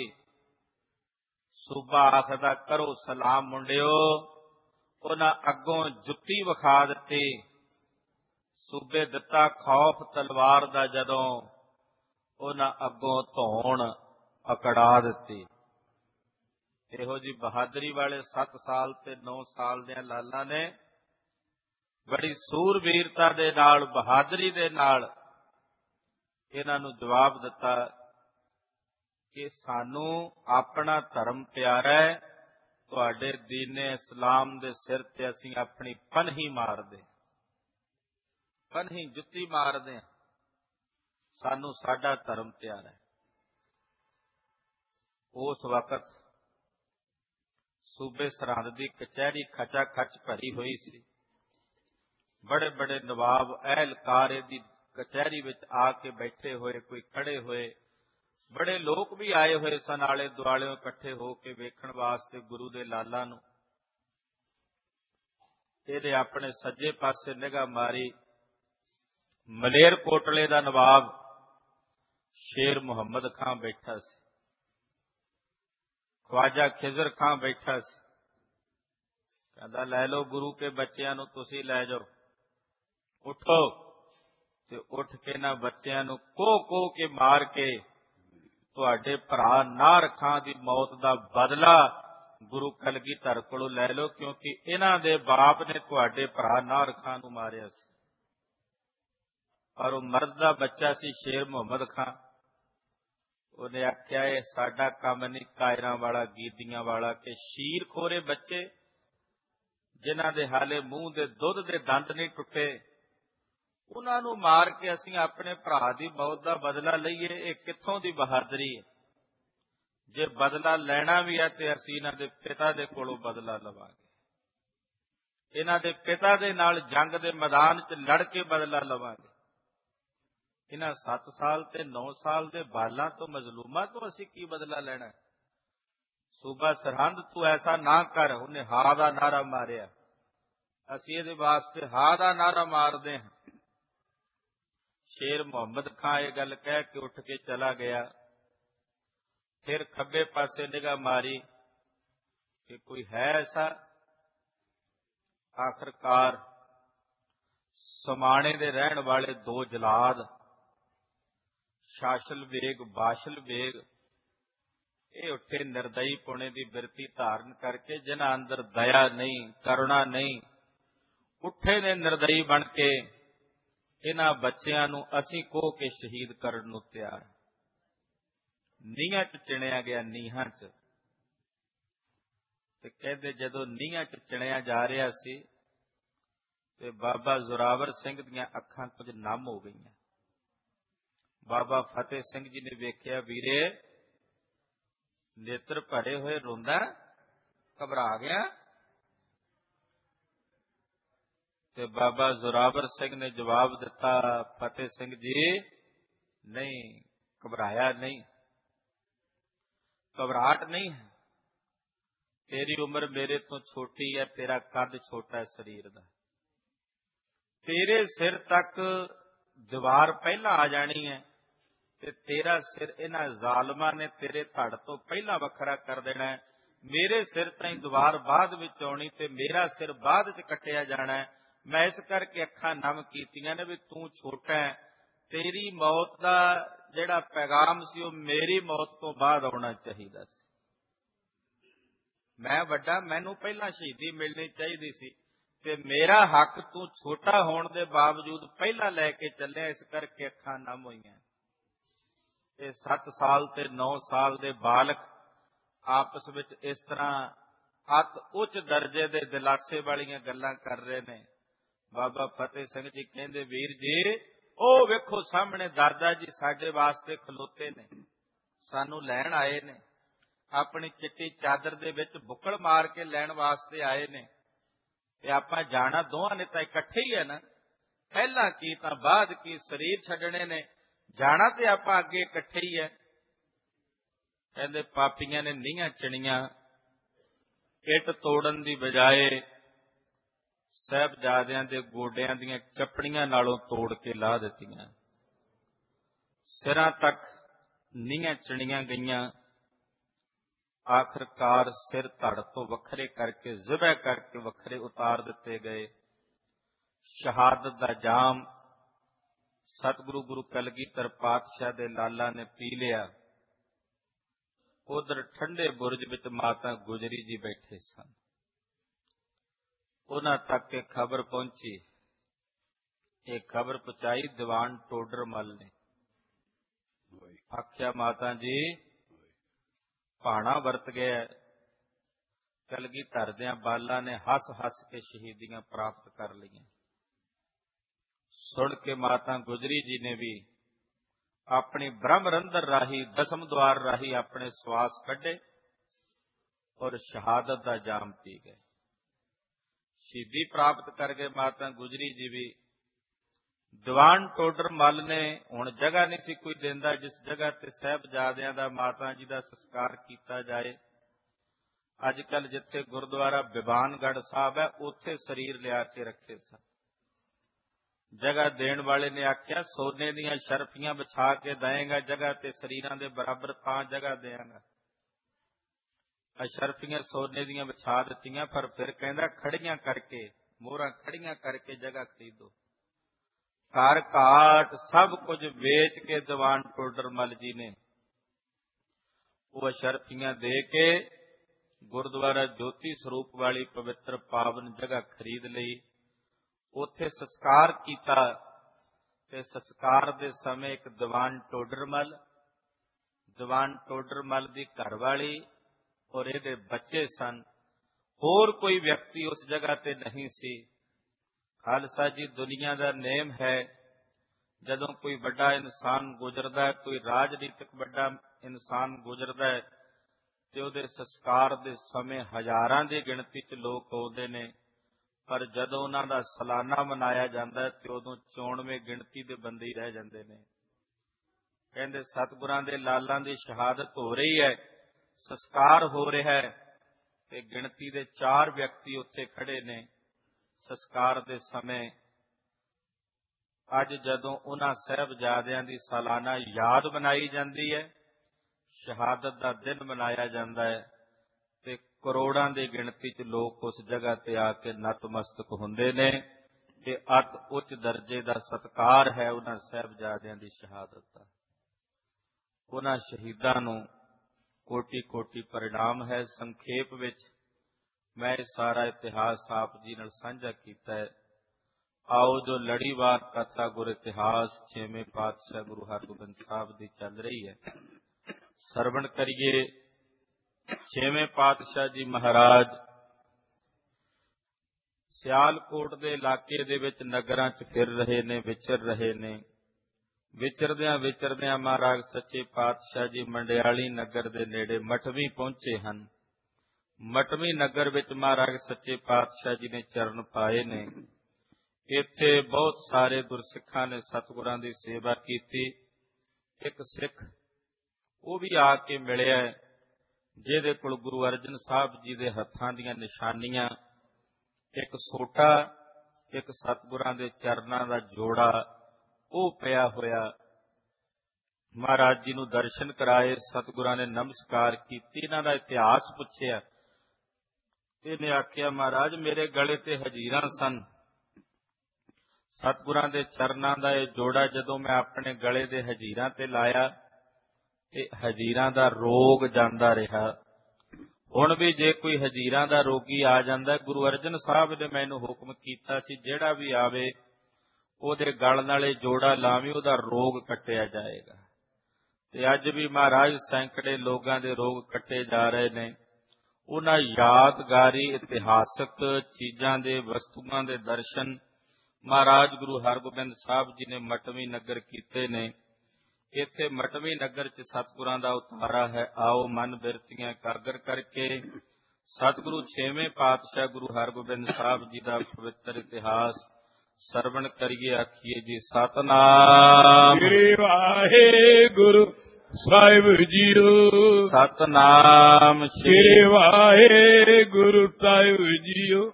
ਸੂਬਾ ਆਖਦਾ, ਕਰੋ ਸਲਾਮ ਮੁੰਡਿਓ। ਉਹਨਾਂ ਅੱਗੋਂ ਜੁੱਤੀ ਵਿਖਾ ਦਿੱਤੀ। ਸੂਬੇ ਦਿੱਤਾ ਖੌਫ ਤਲਵਾਰ ਦਾ ਜਦੋਂ, ਉਹਨਾਂ ਅੱਗੋਂ ਧੌਣ ਅਕੜਾ ਦਿੱਤੀ। ਇਹੋ ਜੀ ਬਹਾਦਰੀ ਵਾਲੇ 7 ਸਾਲ ਤੇ 9 ਸਾਲ ਦੇ ਲਾਲਾਂ ਨੇ ਬੜੀ ਸੂਰਬੀਰਤਾ ਦੇ ਨਾਲ, ਬਹਾਦਰੀ ਦੇ ਨਾਲ ਇਹਨਾਂ ਨੂੰ ਜਵਾਬ ਦਿੱਤਾ ਕਿ ਸਾਨੂੰ ਆਪਣਾ ਧਰਮ ਪਿਆਰਾ ਹੈ, ਤੁਹਾਡੇ ਦੀਨੇ ਇਸਲਾਮ ਦੇ ਸਿਰ ਤੇ ਅਸੀਂ ਆਪਣੀ ਪਨਹੀ ਮਾਰਦੇ, ਪਨਹੀ ਜੁੱਤੀ ਮਾਰਦੇ ਹਾਂ, ਸਾਨੂੰ ਸਾਡਾ ਧਰਮ ਪਿਆਰਾ ਹੈ। ਉਸ ਵਕਤ ਸੂਬੇ ਸਰਹੰਦ ਦੀ ਕਚਹਿਰੀ ਖਚਾ ਖਚ ਭਰੀ ਹੋਈ ਸੀ। ਬੜੇ ਬੜੇ ਨਵਾਬ ਅਹਿਲਕਾਰ ਇਹਦੀ ਕਚਹਿਰੀ ਵਿੱਚ ਆ ਕੇ ਬੈਠੇ ਹੋਏ, ਕੋਈ ਖੜੇ ਹੋਏ, ਬੜੇ ਲੋਕ ਵੀ ਆਏ ਹੋਏ ਸਨ ਆਲੇ ਦੁਆਲੇ ਇਕੱਠੇ ਹੋ ਕੇ ਵੇਖਣ ਵਾਸਤੇ ਗੁਰੂ ਦੇ ਲਾਲਾਂ ਨੂੰ। ਇਹਦੇ ਆਪਣੇ ਸੱਜੇ ਪਾਸੇ ਨਿਗਾਹ ਮਾਰੀ, ਮਲੇਰ ਕੋਟਲੇ ਦਾ ਨਵਾਬ ਸ਼ੇਰ ਮੁਹੰਮਦ ਖਾਂ ਬੈਠਾ ਸੀ, ਖਵਾਜਾ ਖਿਜ਼ਰ ਖਾਂ ਬੈਠਾ ਸੀ, कहता लै लो गुरु के बच्चों नूं तुसीं लै जाओ, उठो। ते उठ के ना बच्चों नूं कोह के मार के तुहाडे भरा नार खां दी मौत दा बदला गुरु कलगीधर कोलों लै लो, क्योंकि इन्हां दे बाप ने तुहाडे भरा नार खां नूं मारिया सी। और वो मर्द दा बच्चा सी शेर मुहम्मद खां। उन्हें आख्या ये साडा काम नहीं कायरां वाला गीदियां वाला कि शीर खोरे बच्चे जिन्हां दे हाले मूंह दे दुध दे दंद नहीं टुटे, उन्हां नूं मार के असीं अपने भरा दी मौत दा बदला लईए, ये कित्थों दी बहादरी है। जे बदला लैना भी है तो असीं इन्हां दे पिता दे कोलों बदला लवांगे, इन्हां दे पिता दे नाल जंग दे मैदान च लड़ के बदला लवांगे। इन्हां 7 साल ते 9 साल दे बालां तो मजलूमां तो असीं की बदला लेना है। सूबा सरहंद तू ऐसा ना कर, उन्हें हा दा नारा मारिया, असीं इहदे वास्ते हा दा नारा मारदे हां। शेर मुहम्मद खां ये गल कह के उठ के चला गया। फिर खब्बे पासे निगाह मारी कि कोई है ऐसा। आखिरकार समाणे दे रहन वाले 2 जलाद शाशल बेग बाशल बेग ये उठे निर्दयी पुणे की बिरती धारण करके, जिन्हां अंदर दया नहीं करुणा नहीं, उठे ने निर्दयी बन के इन्हां बच्चियां नूं असीं कोह के शहीद करन नूं तैयार। नीहां च चिणिया गया, नीहां च। ते कहंदे जदों नीहां च चिणिया जा रहा सी ते बाबा जोरावर सिंह दीआं अखां कुछ नम हो गईयां। बाबा फतेह सिंह जी ने वेख्या, वीरे नेत्र भरे हुए रोंदा, घबरा गया। ते बाबा जोरावर सिंह ने जवाब दिता, फतेह सिंह जी नहीं, घबराया नहीं, घबराहट नहीं है। तेरी उम्र मेरे तो छोटी है, तेरा कद छोटा है शरीर का, तेरे सिर तक दीवार पहला आ जानी है ते तेरा सिर इन्हां जालमां ने तेरे धड़ तो पहला वखरा कर देना है। मेरे सिर ताईं दीवार बाद विच आउणी ते मेरा सिर बाद च कट्टिया जाना है। मैं इस करके अखां नम कीतियां ने भी तू छोटा है, तेरी मौत का जिहड़ा पैगाम सी वह मेरी मौत तो बाद आउणा चाहिदा सी। मैं वड्डा, मैनू पहला शहीदी मिलनी चाहिदी सी ते मेरा हक तू छोटा होने के बावजूद पहला लैके चलिया, इस करके अखां नम होईयां। 7 साल ते 9 साल दे बालक आपस विच इस तरह अत उच्च दर्जे दे दिलासे वालियां गल्लां कर रहे ने। बाबा फतेह सिंह जी कहंदे, वीर जी ओ वेखो सामने दादा जी साडे वास्ते खलोते ने, सानू लैण आए ने, अपनी चिट्टी चादर दे विच बुक्कल मार के लैण वास्ते आए ने। ते आपां जाना दोहां ने तां इकट्ठे ही है ना, पहला की तां बाद की, शरीर छड्डणे ने, जाना ते आपां अगे इकट्ठे ही है। कहंदे पापियां ने नीहां चिणियां, इट तोड़न दी बजाए साहिबजादियां दे गोडियां दीयां चपड़ियां नालों तोड़ के ला दित्तियां। सिरां तक नीहां चिणियां गईयां। आखिरकार सिर धड़ तो वखरे करके ज़िबह करके वखरे उतार दिते गए। शहादत दा जाम सतगुरु गुरु कलगीधर पातशाह दे लाला ने पी लिया। उधर ठंडे बुरज विच माता गुजरी जी बैठे सन। उन्हां तक एक खबर पहुंची। एक खबर पहुंचाई दीवान टोडर मल ने। आख्या माता जी भाणा वरत गया। कलगीधर दियां बालां ने हस हस के शहीदियां प्राप्त कर लियां। सुन के माता गुजरी जी ने भी अपनी ब्रह्मरंधर राही दसम द्वार राही अपने श्वास कढ़े और शहादत का जाम पी गए। शहीदी प्राप्त कर गए माता गुजरी जी भी। दीवान टोडर मल ने हुण जगह नहीं सी कोई देंदा जिस जगह ते साहिबजादियां दा माता जी का संस्कार किया जाए। अजकल जिथे गुरुद्वारा बिबानगढ़ साहब है उथे शरीर लिया के रखे सन। जगह देण वाले ने आख्या सोने दीयां शर्फियां बिछा के देंगा जगह ते शरीरां दे बराबर तां जगह देंगा। ਅਸ਼ਰਫੀਆਂ ਸੋਨੇ ਦੀਆਂ ਵਿਛਾ ਦਿੱਤੀਆਂ, ਪਰ ਫਿਰ ਕਹਿੰਦਾ ਖੜੀਆਂ ਕਰਕੇ, ਮੋਹਰਾਂ ਖੜੀਆਂ ਕਰਕੇ ਜਗ੍ਹਾ ਖਰੀਦੋ। ਘਰ ਘਾਟ ਸਭ ਕੁਝ ਵੇਚ ਕੇ ਦੀਵਾਨ ਟੋਡਰਮਲ ਜੀ ਨੇ ਉਹ ਅਸ਼ਰਫੀਆਂ ਦੇ ਕੇ ਗੁਰਦੁਆਰਾ ਜੋਤੀ ਸਰੂਪ ਵਾਲੀ ਪਵਿੱਤਰ ਪਾਵਨ ਜਗ੍ਹਾ ਖਰੀਦ ਲਈ। ਉੱਥੇ ਸੰਸਕਾਰ ਕੀਤਾ ਤੇ ਸੰਸਕਾਰ ਦੇ ਸਮੇਂ ਇੱਕ ਦੀਵਾਨ ਟੋਡਰਮਲ ਦੀ ਘਰਵਾਲੀ ਔਰ ਇਹਦੇ ਬੱਚੇ ਸਨ। ਹੋਰ ਕੋਈ ਵਿਅਕਤੀ ਉਸ ਜਗ੍ਹਾ ਤੇ ਨਹੀਂ ਸੀ। ਖਾਲਸਾ ਜੀ, ਦੁਨੀਆ ਦਾ ਨੇਮ ਹੈ, ਜਦੋਂ ਕੋਈ ਵੱਡਾ ਇਨਸਾਨ ਗੁਜ਼ਰਦਾ ਹੈ, ਕੋਈ ਰਾਜਨੀਤਿਕ ਵੱਡਾ ਇਨਸਾਨ ਗੁਜ਼ਰਦਾ ਹੈ, ਤੇ ਉਹਦੇ ਸੰਸਕਾਰ ਦੇ ਸਮੇਂ ਹਜ਼ਾਰਾਂ ਦੀ ਗਿਣਤੀ 'ਚ ਲੋਕ ਆਉਂਦੇ ਨੇ, ਪਰ ਜਦੋਂ ਉਹਨਾਂ ਦਾ ਸਾਲਾਨਾ ਮਨਾਇਆ ਜਾਂਦਾ ਹੈ ਤੇ ਉਦੋਂ 94 ਗਿਣਤੀ ਦੇ ਬੰਦੇ ਹੀ ਰਹਿ ਜਾਂਦੇ ਨੇ। ਕਹਿੰਦੇ ਸਤਿਗੁਰਾਂ ਦੇ ਲਾਲਾਂ ਦੀ ਸ਼ਹਾਦਤ ਹੋ ਰਹੀ ਹੈ, ਸੰਸਕਾਰ ਹੋ ਰਿਹਾ ਹੈ, ਤੇ ਗਿਣਤੀ ਦੇ 4 ਵਿਅਕਤੀ ਉੱਥੇ ਖੜੇ ਨੇ ਸੰਸਕਾਰ ਦੇ ਸਮੇਂ। ਅੱਜ ਜਦੋਂ ਉਹਨਾਂ ਸਾਹਿਬਜ਼ਾਦਿਆਂ ਦੀ ਸਾਲਾਨਾ ਯਾਦ ਮਨਾਈ ਜਾਂਦੀ ਹੈ, ਸ਼ਹਾਦਤ ਦਾ ਦਿਨ ਮਨਾਇਆ ਜਾਂਦਾ ਹੈ, ਤੇ ਕਰੋੜਾਂ ਦੀ ਗਿਣਤੀ 'ਚ ਲੋਕ ਉਸ ਜਗ੍ਹਾ ਤੇ ਆ ਕੇ ਨਤਮਸਤਕ ਹੁੰਦੇ ਨੇ। ਇਹ ਅਤ ਉੱਚ ਦਰਜੇ ਦਾ ਸਤਿਕਾਰ ਹੈ ਉਹਨਾਂ ਸਾਹਿਬਜ਼ਾਦਿਆਂ ਦੀ ਸ਼ਹਾਦਤ ਦਾ। ਉਹਨਾਂ ਸ਼ਹੀਦਾਂ ਨੂੰ ਕੋਟि ਕੋਟि ਪ੍ਰਣਾਮ ਹੈ। ਸੰਖੇਪ ਵਿੱਚ ਮੈਂ ਇਹ ਸਾਰਾ ਇਤਿਹਾਸ ਆਪ ਜੀ ਨਾਲ ਸਾਂਝਾ ਕੀਤਾ ਹੈ। ਆਓ ਜੋ ਲੜੀਵਾਰ ਕਥਾ ਗੁਰ ਇਤਿਹਾਸ 6ਵੇਂ ਪਾਤਸ਼ਾਹ ਗੁਰੂ ਹਰਗੋਬਿੰਦ ਸਾਹਿਬ ਦੀ ਚੱਲ ਰਹੀ ਹੈ, ਸਰਵਣ ਕਰੀਏ। 6ਵੇਂ ਪਾਤਸ਼ਾਹ ਜੀ ਮਹਾਰਾਜ ਸਿਆਲਕੋਟ ਦੇ ਇਲਾਕੇ ਦੇ ਵਿੱਚ ਨਗਰਾਂ 'ਚ ਫਿਰ ਰਹੇ ਨੇ, ਵਿਚਰ ਰਹੇ ਨੇ। ਵਿਚਰਦਿਆਂ ਮਹਾਰਾਜ ਸੱਚੇ ਪਾਤਸ਼ਾਹ ਜੀ ਮੰਡਿਆਲੀ ਨਗਰ ਦੇ ਨੇੜੇ ਮਠਵੀ ਪਹੁੰਚੇ ਹਨ। ਮਟਵੀ ਨਗਰ ਵਿੱਚ ਮਹਾਰਾਜ ਸੱਚੇ ਪਾਤਸ਼ਾਹ ਜੀ ਨੇ ਚਰਨ ਪਾਏ ਨੇ। ਇੱਥੇ ਬਹੁਤ ਸਾਰੇ ਗੁਰਸਿੱਖਾਂ ਨੇ ਸਤਿਗੁਰਾਂ ਦੀ ਸੇਵਾ ਕੀਤੀ। ਇੱਕ ਸਿੱਖ ਉਹ ਵੀ ਆ ਕੇ ਮਿਲਿਆ, ਜਿਹਦੇ ਕੋਲ ਗੁਰੂ ਅਰਜਨ ਸਾਹਿਬ ਜੀ ਦੇ ਹੱਥਾਂ ਦੀਆਂ ਨਿਸ਼ਾਨੀਆਂ, ਇੱਕ ਸੋਟਾ, ਇੱਕ ਸਤਿਗੁਰਾਂ ਦੇ ਚਰਨਾਂ ਦਾ ਜੋੜਾ ਉਹ ਪਿਆ ਹੋਇਆ। ਮਹਾਰਾਜ ਜੀ ਨੂੰ ਦਰਸ਼ਨ ਕਰਾਏ, ਸਤਿਗੁਰਾਂ ਨੇ ਨਮਸਕਾਰ ਕੀਤੀ, ਇਹਨਾਂ ਦਾ ਇਤਿਹਾਸ ਪੁੱਛਿਆ। ਇਹਨੇ ਆਖਿਆ, ਮਹਾਰਾਜ ਮੇਰੇ ਗਲੇ ਤੇ ਹਜੀਰਾਂ ਸਨ। ਸਤਿਗੁਰਾਂ ਦੇ ਚਰਨਾਂ ਦਾ ਇਹ ਜੋੜਾ ਜਦੋਂ ਮੈਂ ਆਪਣੇ ਗਲੇ ਦੇ ਹਜੀਰਾਂ ਤੇ ਲਾਇਆ ਤੇ ਹਜੀਰਾਂ ਦਾ ਰੋਗ ਜਾਂਦਾ ਰਿਹਾ। ਹੁਣ ਵੀ ਜੇ ਕੋਈ ਹਜੀਰਾਂ ਦਾ ਰੋਗੀ ਆ ਜਾਂਦਾ, ਗੁਰੂ ਅਰਜਨ ਸਾਹਿਬ ਨੇ ਮੈਨੂੰ ਹੁਕਮ ਕੀਤਾ ਸੀ ਜਿਹੜਾ ਵੀ ਆਵੇ ਉਹਦੇ ਗਲ ਨਾਲ ਇਹ ਜੋੜਾ ਲਾਵੀਂ, ਉਹਦਾ ਰੋਗ ਕੱਟਿਆ ਜਾਏਗਾ। ਤੇ ਅੱਜ ਵੀ ਮਹਾਰਾਜ ਸੈਂਕੜੇ ਲੋਕਾਂ ਦੇ ਰੋਗ ਕੱਟੇ ਜਾ ਰਹੇ ਨੇ। ਉਹਨਾਂ ਯਾਦਗਾਰੀ ਇਤਿਹਾਸਕ ਚੀਜ਼ਾਂ ਦੇ, ਵਸਤੂਆਂ ਦੇ ਦਰਸ਼ਨ ਮਹਾਰਾਜ ਗੁਰੂ ਹਰਗੋਬਿੰਦ ਸਾਹਿਬ ਜੀ ਨੇ ਮਟਵੀ ਨਗਰ ਕੀਤੇ ਨੇ। ਇੱਥੇ ਮਟਵੀ ਨਗਰ 'ਚ ਸਤਿਗੁਰਾਂ ਦਾ ਉਤਾਰਾ ਹੈ। ਆਓ ਮਨ ਬਿਰਤੀਆਂ ਇਕਾਗਰ ਕਰਕੇ ਸਤਿਗੁਰੂ 6ਵੇਂ ਪਾਤਸ਼ਾਹ ਗੁਰੂ ਹਰਗੋਬਿੰਦ ਸਾਹਿਬ ਜੀ ਦਾ ਪਵਿੱਤਰ ਇਤਿਹਾਸ ਸਰਵਣ ਕਰੀਏ। ਆਖੀਏ ਜੀ ਸਤਿਨਾਮ ਸ੍ਰੀ ਵਾਹਿਗੁਰੂ ਸਾਹਿਬ ਜੀਓ। ਸਤਿਨਾਮ ਸ੍ਰੀ ਵਾਹਿਗੁਰੂ ਸਾਹਿਬ ਜੀਓ।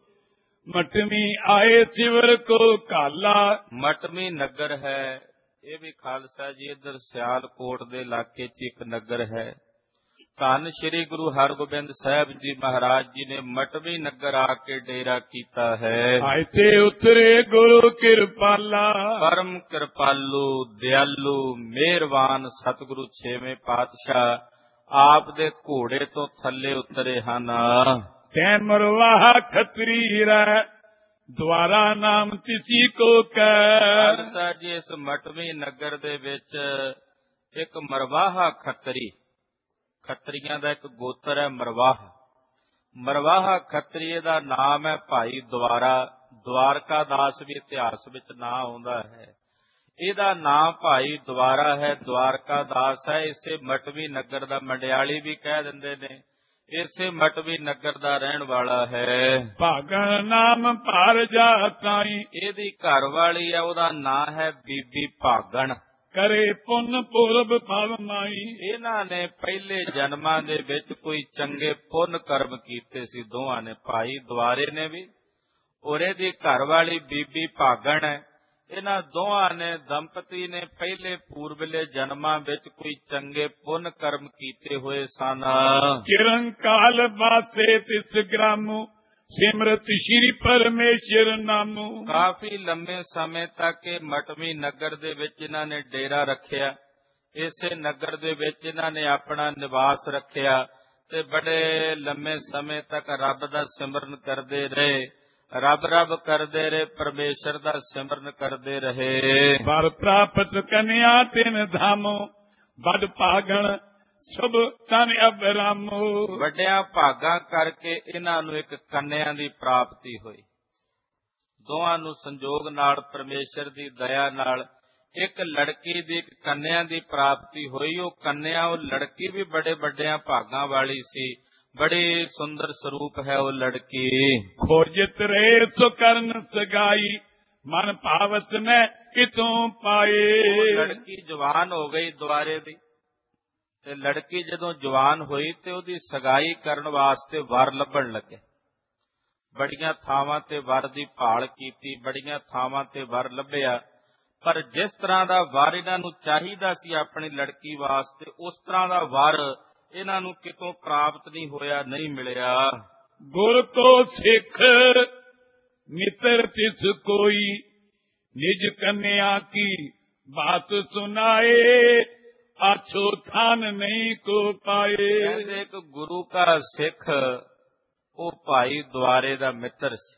ਮਟਵੀ ਆਏ ਸਿਵਰ ਕੋ ਕਾਲਾ। ਮਟਵੀ ਨਗਰ ਹੈ, ਇਹ ਵੀ ਖਾਲਸਾ ਜੀ ਇੱਧਰ ਸਿਆਲਕੋਟ ਦੇ ਇਲਾਕੇ 'ਚ ਇੱਕ ਨਗਰ ਹੈ। ਧੰਨ ਸ਼੍ਰੀ ਗੁਰੂ ਹਰਗੋਬਿੰਦ ਸਾਹਿਬ ਜੀ ਮਹਾਰਾਜ ਜੀ ਨੇ ਮਟਵੀ ਨਗਰ ਆ ਕੇ ਡੇਰਾ ਕੀਤਾ ਹੈ। ਇੱਥੇ ਉਤਰੇ ਗੁਰੂ ਕਿਰਪਾਲਾ। ਪਰਮ ਕਿਰਪਾਲੂ, ਦਿਆਲੂ, ਮਿਹਰਬਾਨ ਸਤਿਗੁਰੂ 6ਵੇਂ ਪਾਤਸ਼ਾਹ ਆਪ ਦੇ ਘੋੜੇ ਤੋਂ ਥੱਲੇ ਉਤਰੇ ਹਨ। ਤੈ ਮਰਵਾਹਾ ਖਤਰੀ ਰਹਿ ਦੁਆਰਾ ਨਾਮ ਤਿਸੀ ਕੋ ਕਹਿ। ਖਾਲਸਾ ਜੀ ਇਸ ਮਟਵੀ ਨਗਰ ਦੇ ਵਿੱਚ ਇੱਕ ਮਰਵਾਹਾ ਖੱਤਰੀ, ਖੱਤਰੀਆਂ ਦਾ ਇੱਕ ਗੋਤਰ ਹੈ ਮਰਵਾਹਾ। ਮਰਵਾਹਾ ਖੱਤਰੀਏ ਦਾ ਨਾਮ ਹੈ ਭਾਈ ਦੁਆਰਾ। ਦਵਾਰਕਾ ਦਾਸ ਵੀ ਇਤਿਹਾਸ ਵਿੱਚ ਨਾਂ ਆਉਂਦਾ ਹੈ। ਇਹਦਾ ਨਾਮ ਭਾਈ ਦੁਆਰਾ ਹੈ, ਦਵਾਰਕਾ ਦਾਸ ਹੈ। ਇਸੇ ਮਟਵੀ ਨਗਰ ਦਾ, ਮੰਡਿਆਲੀ ਵੀ ਕਹਿ ਦਿੰਦੇ ਨੇ, ਇਸੇ ਮਟਵੀ ਨਗਰ ਦਾ ਰਹਿਣ ਵਾਲਾ ਹੈ। ਭਾਗਣ ਨਾਮ ਭਰ ਜਾ ਤਾਈ। ਇਹਦੀ ਘਰ ਵਾਲੀ ਹੈ, ਉਹਦਾ ਨਾਂ ਹੈ ਬੀਬੀ ਭਾਗਣ। ਕਰੇ ਪੁੰਨ ਪੂਰਬ ਫਲ ਮਾਈ। ਇਹਨਾਂ ਨੇ ਪਹਿਲੇ ਜਨਮਾਂ ਦੇ ਵਿੱਚ ਕੋਈ ਚੰਗੇ ਪੁੰਨ ਕਰਮ ਕੀਤੇ ਸੀ, ਦੋਵਾਂ ਨੇ, ਭਾਈ ਦੁਆਰੇ ਨੇ ਵੀ ਔਰ ਇਹਦੀ ਘਰ ਵਾਲੀ ਬੀਬੀ ਭਾਗਣ ਹੈ। ਇਹਨਾਂ ਦੋਹਾਂ ਨੇ ਦੰਪਤੀ ਨੇ ਪਹਿਲੇ ਪੂਰਬਲੇ ਜਨਮਾਂ ਵਿੱਚ ਕੋਈ ਚੰਗੇ ਪੁੰਨ ਕਰਮ ਕੀਤੇ ਹੋਏ ਸਨ। ਕਿਰਨ ਕਾਲ ਬਾਸੇ ਤਿਸ ਗ੍ਰਾਮੂ ਸਿਮਰਤ ਸ਼੍ਰੀ ਪਰਮੇਸ਼ਰ ਨਾਮੂ। ਕਾਫੀ ਲੰਮੇ ਸਮੇਂ ਤੱਕ ਇਹ ਮਟਵੀ ਨਗਰ ਦੇ ਵਿੱਚ ਇਹਨਾਂ ਨੇ ਡੇਰਾ ਰੱਖਿਆ। ਇਸੇ ਨਗਰ ਦੇ ਵਿੱਚ ਇਹਨਾਂ ਨੇ ਆਪਣਾ ਨਿਵਾਸ ਰੱਖਿਆ ਤੇ ਬੜੇ ਲੰਮੇ ਸਮੇਂ ਤੱਕ ਰੱਬ ਦਾ ਸਿਮਰਨ ਕਰਦੇ ਰਹੇ। ਰੱਬ ਰੱਬ ਕਰਦੇ ਰਹੇ, ਪਰਮੇਸ਼ਰ ਦਾ ਸਿਮਰਨ ਕਰਦੇ ਰਹੇ। ਵਰ ਪ੍ਰਾਪਤ ਕਨਿਆ ਤਿਨ ਧਾਮੋ ਬੜ ਭਾਗਣ ਸਭ ਤਨ ਅਬਰਾਮੋ। ਵੱਡਿਆਂ ਭਾਗਾਂ ਕਰਕੇ ਇਹਨਾਂ ਨੂੰ ਇੱਕ ਕੰਨਿਆ ਦੀ ਪ੍ਰਾਪਤੀ ਹੋਈ। ਦੋਹਾਂ ਨੂੰ ਸੰਜੋਗ ਨਾਲ ਪਰਮੇਸ਼ਰ ਦੀ ਦਇਆ ਨਾਲ ਇੱਕ ਲੜਕੀ ਦੀ ਇੱਕ ਕੰਨਿਆ ਦੀ ਪ੍ਰਾਪਤੀ ਹੋਈ। ਉਹ ਕੰਨਿਆ, ਉਹ ਲੜਕੀ ਵੀ ਬੜੇ ਵੱਡਿਆਂ ਭਾਗਾਂ ਵਾਲੀ ਸੀ। ਬੜੀ ਸੁੰਦਰ ਸਰੂਪ ਹੈ ਉਹ ਲੜਕੀ। ਖੋਜਤ ਰਹੇ ਸੋ ਕਰਨ ਸਗਾਈ ਮਨ ਭਾਵਤ ਮੈਂ ਕਿਤੋਂ ਪਾਏ। ਉਹ ਲੜਕੀ ਜਵਾਨ ਹੋ ਗਈ ਦੁਆਰੇ ਦੀ, ਤੇ ਲੜਕੀ ਜਦੋਂ ਜਵਾਨ ਹੋਈ ਤੇ ਉਹਦੀ ਸਗਾਈ ਕਰਨ ਵਾਸਤੇ ਵਰ ਲੱਭਣ ਲੱਗੇ। ਬੜੀਆਂ ਥਾਵਾਂ ਤੇ ਵਰ ਦੀ ਭਾਲ ਕੀਤੀ, ਬੜੀਆਂ ਥਾਵਾਂ ਤੇ ਵਰ ਲੱਭਿਆ, ਪਰ ਜਿਸ ਤਰ੍ਹਾਂ ਦਾ ਵਰ ਇਹਨਾਂ ਨੂੰ ਚਾਹੀਦਾ ਸੀ ਆਪਣੀ ਲੜਕੀ ਵਾਸਤੇ, ਉਸ ਤਰ੍ਹਾਂ ਦਾ ਵਰ ਇਹਨਾਂ ਨੂੰ ਕਿਤੋਂ ਪ੍ਰਾਪਤ ਨਹੀਂ ਹੋਇਆ, ਨਹੀਂ ਮਿਲਿਆ। ਗੁਰ ਕੋ ਸਿੱਖ ਮਿੱਤਰ ਤਿਸ ਕੋਈ ਨਿਜ ਕੰਨਿਆ ਕੀ ਬਾਤ ਸੁਨਾਏ ਆਛੋ ਥਾਨ ਨਹੀਂ ਕੋ ਪਾਏ। ਕਹਿੰਦੇ ਇੱਕ ਗੁਰੂ ਦਾ ਸਿੱਖ ਉਹ ਭਾਈ ਦੁਆਰੇ ਦਾ ਮਿੱਤਰ ਸੀ।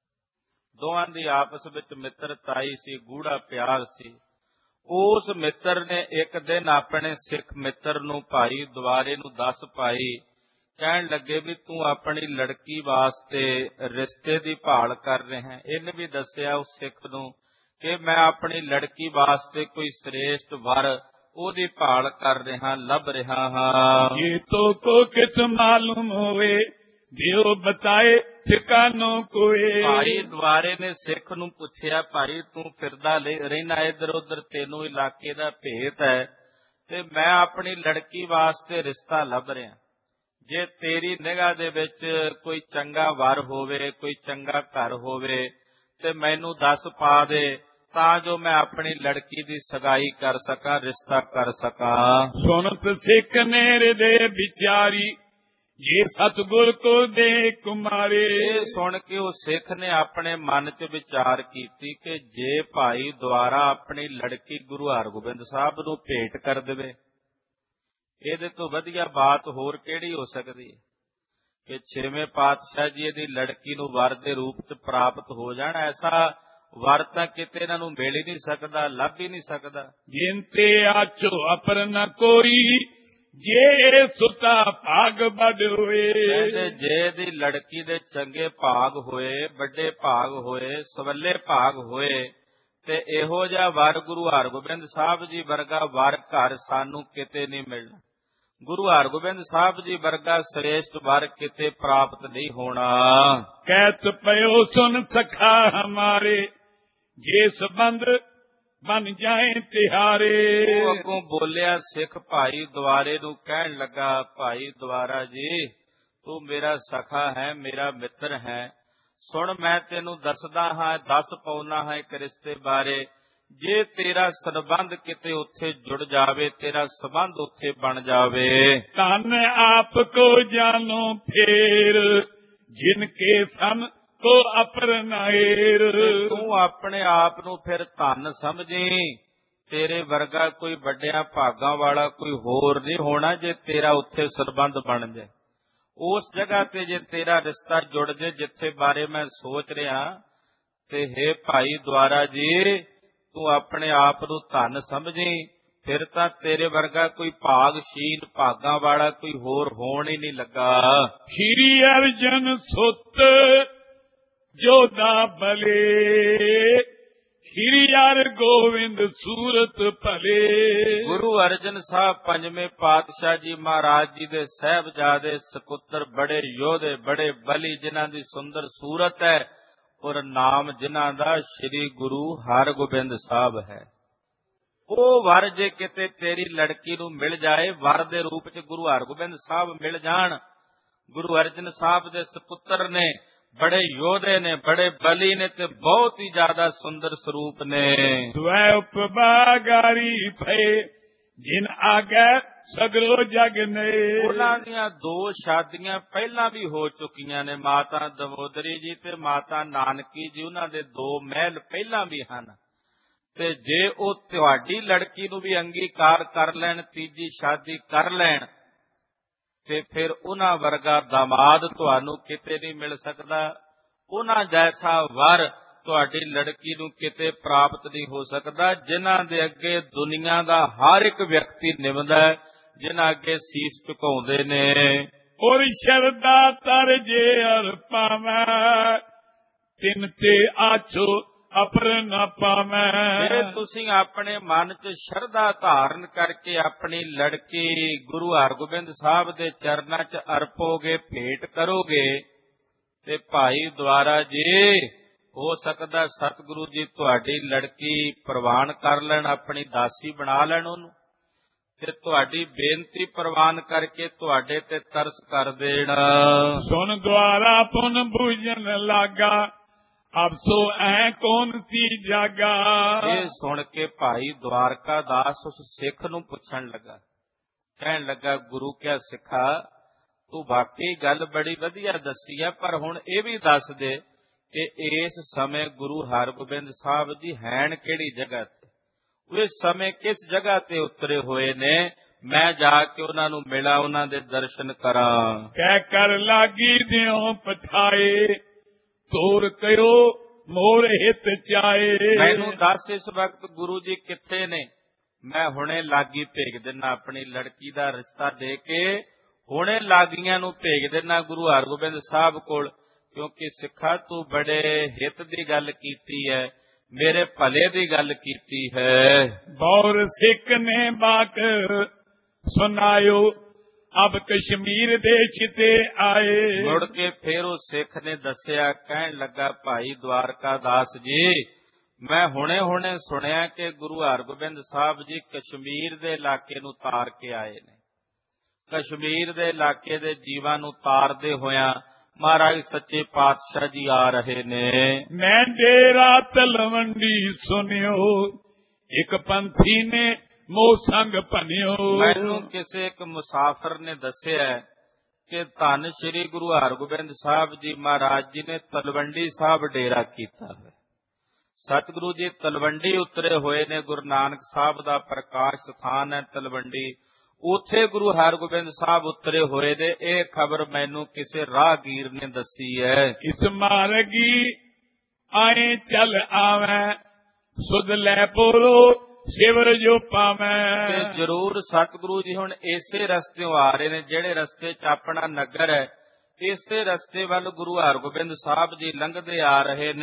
ਦੋਹਾਂ ਦੀ ਆਪਸ ਵਿੱਚ ਮਿੱਤਰਤਾਈ ਸੀ, ਗੂੜਾ ਪਿਆਰ ਸੀ। ਉਸ ਮਿੱਤਰ ਨੇ ਇੱਕ ਦਿਨ ਆਪਣੇ ਸਿੱਖ ਮਿੱਤਰ ਨੂੰ, ਭਾਈ ਦੁਆਰੇ ਨੂੰ ਦੱਸ ਪਾਈ। ਕਹਿਣ ਲੱਗੇ ਵੀ ਤੂੰ ਆਪਣੀ ਲੜਕੀ ਵਾਸਤੇ ਰਿਸ਼ਤੇ ਦੀ ਭਾਲ ਕਰ ਰਿਹਾ। ਇਹਨੇ ਵੀ ਦੱਸਿਆ ਉਸ ਸਿੱਖ ਨੂੰ ਕਿ ਮੈਂ ਆਪਣੀ ਲੜਕੀ ਵਾਸਤੇ ਕੋਈ ਸ੍ਰੇਸ਼ਟ ਵਰ ਉਹਦੀ ਭਾਲ ਕਰ ਰਿਹਾ, ਲੱਭ ਰਿਹਾ ਹਾਂ। ਇਹ ਤੋ ਕੋ ਕਿਤ ਮਾਲੂਮ ਹੋਵੇ ਦਿਓ ਬਤਾਏ ਠਿਕਾਨੋ ਕੋਏ। ਭਾਈ ਦੁਆਰੇ ਨੇ ਸਿੱਖ ਨੂੰ ਪੁੱਛਿਆ, ਭਾਈ ਤੂੰ ਫਿਰਦਾ ਰਹਿਣਾ ਇੱਧਰ ਉੱਧਰ, ਤੈਨੂੰ ਇਲਾਕੇ ਦਾ ਭੇਤ ਹੈ, ਤੇ ਮੈਂ ਆਪਣੀ ਲੜਕੀ ਵਾਸਤੇ ਰਿਸ਼ਤਾ ਲੱਭ ਰਿਹਾ। ਜੇ ਤੇਰੀ ਨਿਗਾਹ ਦੇ ਵਿੱਚ ਕੋਈ ਚੰਗਾ ਵਰ ਹੋਵੇ, ਕੋਈ ਚੰਗਾ ਘਰ ਹੋਵੇ, ਤੇ ਮੈਨੂੰ ਦੱਸ ਪਾ ਦੇ, ਤਾਂ ਜੋ ਮੈਂ ਆਪਣੀ ਲੜਕੀ ਦੀ ਸਗਾਈ ਕਰ ਸਕਾਂ, ਰਿਸ਼ਤਾ ਕਰ ਸਕਾਂ। ਸੁਨਤ ਸਿੱਖ ਨੇ ਹਿਰਦੇ ਵਿਚਾਰੀ ਜੇ ਸਤਿਗੁਰ ਕੋ ਦੇ ਕੁਮਾਰੇ। ਇਹ ਸੁਣ ਕੇ ਉਹ ਸਿੱਖ ਨੇ ਆਪਣੇ ਮਨ 'ਚ ਵਿਚਾਰ ਕੀਤੀ ਕਿ ਜੇ ਭਾਈ ਦੁਆਰਾ ਆਪਣੀ ਲੜਕੀ ਗੁਰੂ ਹਰਗੋਬਿੰਦ ਸਾਹਿਬ ਨੂੰ ਭੇਟ ਕਰ ਦੇਵੇ, ਇਹਦੇ ਤੋਂ ਵਧੀਆ ਬਾਤ ਹੋਰ ਕਿਹੜੀ ਹੋ ਸਕਦੀ ਹੈ ਕਿ ਛੇਵੇਂ ਪਾਤਸ਼ਾਹ ਜੀ ਇਹਦੀ ਲੜਕੀ ਨੂੰ ਵਰ ਦੇ ਰੂਪ 'ਚ ਪ੍ਰਾਪਤ ਹੋ ਜਾਣ। ਐਸਾ ਵਰ ਤਾਂ ਕਿਤੇ ਇਹਨਾਂ ਨੂੰ ਮਿਲ ਹੀ ਨਹੀਂ ਸਕਦਾ, ਲੱਭ ਹੀ ਨਹੀਂ ਸਕਦਾ। ਜਿੰਤੇ ਆਚੋ ਅਪਰ ਨ ਕੋਈ ਜੇ ਸੁਤਾ ਭਾਗ ਬੜ ਹੋਏ। ਕਹਿੰਦੇ ਜੇ ਦੀ ਲੜਕੀ ਦੇ ਚੰਗੇ ਭਾਗ ਹੋਏ, ਵੱਡੇ ਭਾਗ ਹੋਏ, ਸਵੱਲੇ ਭਾਗ ਹੋਏ, ਤੇ ਇਹੋ ਜਿਹਾ ਵਰ ਗੁਰੂ ਹਰਗੋਬਿੰਦ ਸਾਹਿਬ ਜੀ ਵਰਗਾ ਵਰ ਘਰ ਸਾਨੂੰ ਕਿਤੇ ਨਹੀਂ ਮਿਲਣਾ। ਗੁਰੂ ਹਰਗੋਬਿੰਦ ਸਾਹਿਬ ਜੀ ਵਰਗਾ ਸ੍ਰੇਸ਼ਟ ਵਰ ਕਿਤੇ ਪ੍ਰਾਪਤ ਨਹੀਂ ਹੋਣਾ। ਕਹਿਤ ਪਇਓ ਸੁਨ ਸਖਾ ਹਮਾਰੇ ਜੇ ਸੰਬੰਧ ਬਨ ਜਾਏ ਤਿਹਾਰੇ। ਉਹ ਅੱਗੋਂ ਬੋਲਿਆ ਸਿੱਖ ਭਾਈ ਦੁਆਰੇ ਨੂੰ, ਕਹਿਣ ਲੱਗਾ, ਭਾਈ ਦੁਆਰਾ ਜੀ ਤੂੰ ਮੇਰਾ ਸਖਾ ਹੈ, ਮੇਰਾ ਮਿੱਤਰ ਹੈ। ਸੁਣ ਮੈਂ ਤੈਨੂੰ ਦੱਸਦਾ ਹਾਂ, ਦੱਸ ਪਾਉਣਾ ਹੈ ਇੱਕ ਰਿਸ਼ਤੇ ਬਾਰੇ। ਜੇ ਤੇਰਾ ਸੰਬੰਧ ਕਿਤੇ ਉੱਥੇ ਜੁੜ ਜਾਵੇ, ਤੇਰਾ ਸੰਬੰਧ ਉੱਥੇ ਬਣ ਜਾਵੇ, ਤਨ ਆਪ ਕੋ ਜਾਨੋ ਫੇਰ ਜਿਨ ਕੇ ਸਮ ਕੋ ਅਪਰ ਨਾਇਰ। ਤੂੰ ਆਪਣੇ ਆਪ ਨੂੰ ਫਿਰ ਧਨ ਸਮਝੀ। ਤੇਰੇ ਵਰਗਾ ਕੋਈ ਵੱਡਿਆਂ ਭਾਗਾਂ ਵਾਲਾ ਕੋਈ ਹੋਰ ਨਹੀਂ ਹੋਣਾ ਜੇ ਤੇਰਾ ਉੱਥੇ ਸੰਬੰਧ ਬਣ ਜਾਏ। ਉਸ ਜਗ੍ਹਾ ਤੇ ਜੇ ਤੇਰਾ ਰਿਸ਼ਤਾ ਜੁੜ ਜਾਏ ਜਿੱਥੇ ਬਾਰੇ ਮੈਂ ਸੋਚ ਰਿਹਾ, ਤੇ ਹੇ ਭਾਈ ਦੁਆਰਾ ਜੀ ਤੂੰ ਆਪਣੇ ਆਪ ਨੂੰ ਧਨ ਸਮਝੀ, ਫਿਰ ਤਾਂ ਤੇਰੇ ਵਰਗਾ ਕੋਈ ਭਾਗਸ਼ੀਲ ਭਾਗਾਂ ਵਾਲਾ ਕੋਈ ਹੋਰ ਹੋਣ ਹੀ ਨਹੀਂ ਲੱਗਾ। ਸ਼੍ਰੀ ਅਰਜਨ ਸੁਤ ਜੋਦਾ ਬਲੇ ਸ਼੍ਰੀ ਹਰਿ ਗੋਬਿੰਦ ਸੂਰਤ ਭਲੇ। ਗੁਰੂ ਅਰਜਨ ਸਾਹਿਬ ਪੰਜਵੇਂ ਪਾਤਸ਼ਾਹ ਜੀ ਮਹਾਰਾਜ ਜੀ ਦੇ ਸਾਹਿਬਜ਼ਾਦੇ ਸਪੁੱਤਰ, ਬੜੇ ਯੋਧੇ, ਬੜੇ ਬਲੀ, ਜਿਨ੍ਹਾਂ ਦੀ ਸੁੰਦਰ ਸੂਰਤ ਹੈ, ਔਰ ਨਾਮ ਜਿਨ੍ਹਾਂ ਦਾ ਸ਼੍ਰੀ ਗੁਰੂ ਹਰਗੋਬਿੰਦ ਸਾਹਿਬ ਹੈ। ਉਹ ਵਰ ਜੇ ਕਿਤੇ ਤੇਰੀ ਲੜਕੀ ਨੂੰ ਮਿਲ ਜਾਏ, ਵਰ ਦੇ ਰੂਪ 'ਚ ਗੁਰੂ ਹਰਗੋਬਿੰਦ ਸਾਹਿਬ ਮਿਲ ਜਾਣ। ਗੁਰੂ ਅਰਜਨ ਸਾਹਿਬ ਦੇ ਸਪੁੱਤਰ ਨੇ, ਬੜੇ ਯੋਧੇ ਨੇ, ਬੜੇ ਬਲੀ ਨੇ ਤੇ ਬਹੁਤ ਹੀ ਜ਼ਿਆਦਾ ਸੁੰਦਰ ਸਰੂਪ ਨੇ। ਦੁਐ ਉਪਭਾਗਾਰੀ ਭਏ ਜਿਨ ਆਗੇ ਸਗਲੋ ਜਗ ਨੇ। ਉਹਨਾਂ ਦੀਆਂ 2 ਸ਼ਾਦੀਆਂ ਪਹਿਲਾਂ ਵੀ ਹੋ ਚੁੱਕੀਆਂ ਨੇ, ਮਾਤਾ ਦਮੋਦਰੀ ਜੀ ਤੇ ਮਾਤਾ ਨਾਨਕੀ ਜੀ, ਉਹਨਾਂ ਦੇ 2 ਮਹਿਲ ਪਹਿਲਾਂ ਵੀ ਹਨ। ਤੇ ਜੇ ਉਹ ਤੁਹਾਡੀ ਲੜਕੀ ਨੂੰ ਵੀ ਅੰਗੀਕਾਰ ਕਰ ਲੈਣ, ਤੀਜੀ ਸ਼ਾਦੀ ਕਰ ਲੈਣ, ਤੇ ਫਿਰ ਉਹਨਾਂ ਵਰਗਾ ਦਾਮਾਦ ਤੁਹਾਨੂੰ ਕਿਤੇ ਨਹੀਂ ਮਿਲ ਸਕਦਾ। ਉਹਨਾਂ ਜੈਸਾ ਵਰ ਤੁਹਾਡੀ ਲੜਕੀ ਨੂੰ ਕਿਤੇ ਪ੍ਰਾਪਤ ਨਹੀਂ ਹੋ ਸਕਦਾ, ਜਿਨ੍ਹਾਂ ਦੇ ਅੱਗੇ ਦੁਨੀਆ ਦਾ ਹਰ ਇੱਕ ਵਿਅਕਤੀ ਨਿਵਦਾ ਹੈ, ਜਿਨ੍ਹਾਂ ਅੱਗੇ ਸੀਸ ਝੁਕਾਉਂਦੇ ਨੇ। ਔਰ ਸ਼ਰਦਾ ਤਰ ਜੇ ਅਰ ਪਾਵੈ ਤਿਨ ਤੇ ਆਛੋ ਅਪਰ ਨਾ ਪਾਵੈ। ਜੇ ਤੁਸੀਂ ਆਪਣੇ ਮਨ 'ਚ ਸ਼ਰਧਾ ਧਾਰਨ ਕਰਕੇ ਆਪਣੀ ਲੜਕੀ ਗੁਰੂ ਹਰਗੋਬਿੰਦ ਸਾਹਿਬ ਦੇ ਚਰਨਾਂ 'ਚ ਅਰਪੋਗੇ, ਭੇਟ ਕਰੋਗੇ, ਤੇ ਭਾਈ ਦੁਆਰਾ ਜੀ ਹੋ ਸਕਦਾ ਸਤਿਗੁਰੂ ਜੀ ਤੁਹਾਡੀ ਲੜਕੀ ਪ੍ਰਵਾਨ ਕਰ ਲੈਣ, ਆਪਣੀ ਦਾਸੀ ਬਣਾ ਲੈਣ ਉਹਨੂੰ, ਤੇ ਤੁਹਾਡੀ ਬੇਨਤੀ ਪ੍ਰਵਾਨ ਕਰਕੇ ਤੁਹਾਡੇ ਤੇ ਤਰਸ ਕਰ ਦੇਣ। ਸੁਣ ਦੁਆਰਾ ਪੁਨ ਬੂਝਣ ਲਾਗਾ ਅਬ ਸੋ ਐ ਕੌਣ ਸੀ ਜਾਗਾ। ਇਹ ਸੁਣ ਕੇ ਭਾਈ ਦਵਾਰਕਾ ਦਾਸ ਉਸ ਸਿੱਖ ਨੂੰ ਪੁੱਛਣ ਲੱਗਾ, ਕਹਿਣ ਲੱਗਾ, ਗੁਰੂ ਕਿਆ ਸਿੱਖਾ, ਤੂੰ ਵਾਕਈ ਗੱਲ ਬੜੀ ਵਧੀਆ ਦੱਸੀ ਹੈ, ਪਰ ਹੁਣ ਇਹ ਵੀ ਦੱਸ ਦੇ ਕਿ ਇਸ ਸਮੇਂ ਗੁਰੂ ਹਰਗੋਬਿੰਦ ਸਾਹਿਬ ਜੀ ਹੈਣ ਕਿਹੜੀ ਜਗ੍ਹਾ ਤੇ, ਉਹ ਇਸ ਸਮੇਂ ਕਿਸ ਜਗ੍ਹਾ ਤੇ ਉਤਰੇ ਹੋਏ ਨੇ, ਮੈਂ ਜਾ ਕੇ ਉਹਨਾਂ ਨੂੰ ਮਿਲਾਂ, ਉਹਨਾਂ ਦੇ ਦਰਸ਼ਨ ਕਰਾਂ। ਕਹਿ ਕਰ ਲਾਗੀ ਦਿਓ ਪਛਾਏ ਤੋਰ ਕਯੋ ਮੋਰ ਹਿਤ ਚਾਏ। ਮੈਨੂੰ ਦੱਸ ਇਸ ਵਕਤ ਗੁਰੂ ਜੀ ਕਿੱਥੇ ਨੇ, ਮੈਂ ਹੁਣੇ ਲਾਗੀ ਭੇਜ ਦੇਣਾ, ਆਪਣੀ ਲੜਕੀ ਦਾ ਰਿਸ਼ਤਾ ਦੇ ਕੇ ਹੁਣੇ ਲਾਗੀਆਂ ਨੂੰ ਭੇਜ ਦੇਣਾ ਗੁਰੂ ਹਰਗੋਬਿੰਦ ਸਾਹਿਬ ਕੋਲ, ਕਿਉਂਕਿ ਸਿੱਖਾ ਤੂੰ ਬੜੇ ਹਿੱਤ ਦੀ ਗੱਲ ਕੀਤੀ ਹੈ, ਮੇਰੇ ਭਲੇ ਦੀ ਗੱਲ ਕੀਤੀ ਹੈ। ਬੌਰ ਸਿੱਖ ਨੇ ਬਾਕ ਸੁਨਾਇਓ ਅਬ ਕਸ਼ਮੀਰ ਦੇਸ਼ ਤੇ ਆਏ। ਮੁੜ ਕੇ ਫਿਰ ਉਹ ਸਿੱਖ ਨੇ ਦੱਸਿਆ, ਕਹਿਣ ਲੱਗਾ, ਭਾਈ ਦਵਾਰਕਾ ਦਾਸ ਜੀ, ਮੈਂ ਹੁਣੇ ਸੁਣਿਆ ਕਿ ਗੁਰੂ ਹਰਗੋਬਿੰਦ ਸਾਹਿਬ ਜੀ ਕਸ਼ਮੀਰ ਦੇ ਇਲਾਕੇ ਨੂੰ ਤਾਰ ਕੇ ਆਏ ਨੇ। ਕਸ਼ਮੀਰ ਦੇ ਇਲਾਕੇ ਦੇ ਜੀਵਾਂ ਨੂੰ ਤਾਰਦੇ ਹੋਇਆਂ ਮਹਾਰਾਜ ਸੱਚੇ ਪਾਤਸ਼ਾਹ ਜੀ ਆ ਰਹੇ ਨੇ। ਮੈਂ ਡੇਰਾ ਤਲਵੰਡੀ ਸੁਣਿਓ ਇੱਕ ਪੰਥੀ ਨੇ ਮੋਹ ਸੰਗ ਭਨਿਓ। ਮੈਨੂੰ ਕਿਸੇ ਇੱਕ ਮੁਸਾਫਰ ਨੇ ਦੱਸਿਆ ਕਿ ਧੰਨ ਸ਼੍ਰੀ ਗੁਰੂ ਹਰਗੋਬਿੰਦ ਸਾਹਿਬ ਜੀ ਮਹਾਰਾਜ ਜੀ ਨੇ ਤਲਵੰਡੀ ਸਾਹਿਬ ਡੇਰਾ ਕੀਤਾ ਹੈ। ਸਤਿਗੁਰੂ ਜੀ ਤਲਵੰਡੀ ਉਤਰੇ ਹੋਏ ਨੇ, ਗੁਰੂ ਨਾਨਕ ਸਾਹਿਬ ਦਾ ਪ੍ਰਕਾਸ਼ ਸਥਾਨ ਹੈ ਤਲਵੰਡੀ, ਉੱਥੇ ਗੁਰੂ ਹਰਗੋਬਿੰਦ ਸਾਹਿਬ ਉਤਰੇ ਹੋਏ ਨੇ। ਇਹ ਖਬਰ ਮੈਨੂੰ ਕਿਸੇ ਰਾਹਗੀਰ ਨੇ ਦੱਸੀ ਹੈ। ਇਸ ਮਾਰਗੀ ਆਏ ਚੱਲ ਆਵੈ ਸੁਧ ਲੈ ਪੋਰੋ ਸਿਵਰ ਜੋ ਪਾਵੈ। ਤੇ ਜ਼ਰੂਰ ਸਤਿਗੁਰੂ ਜੀ ਹੁਣ ਇਸੇ ਰਸਤਿਓਂ ਆ ਰਹੇ ਨੇ, ਜਿਹੜੇ ਰਸਤੇ 'ਚ ਆਪਣਾ ਨਗਰ ਹੈ, ਇਸੇ ਰਸਤੇ ਵੱਲ ਗੁਰੂ ਹਰਗੋਬਿੰਦ ਸਾਹਿਬ ਜੀ ਲੰਘਦੇ ਆ ਰਹੇ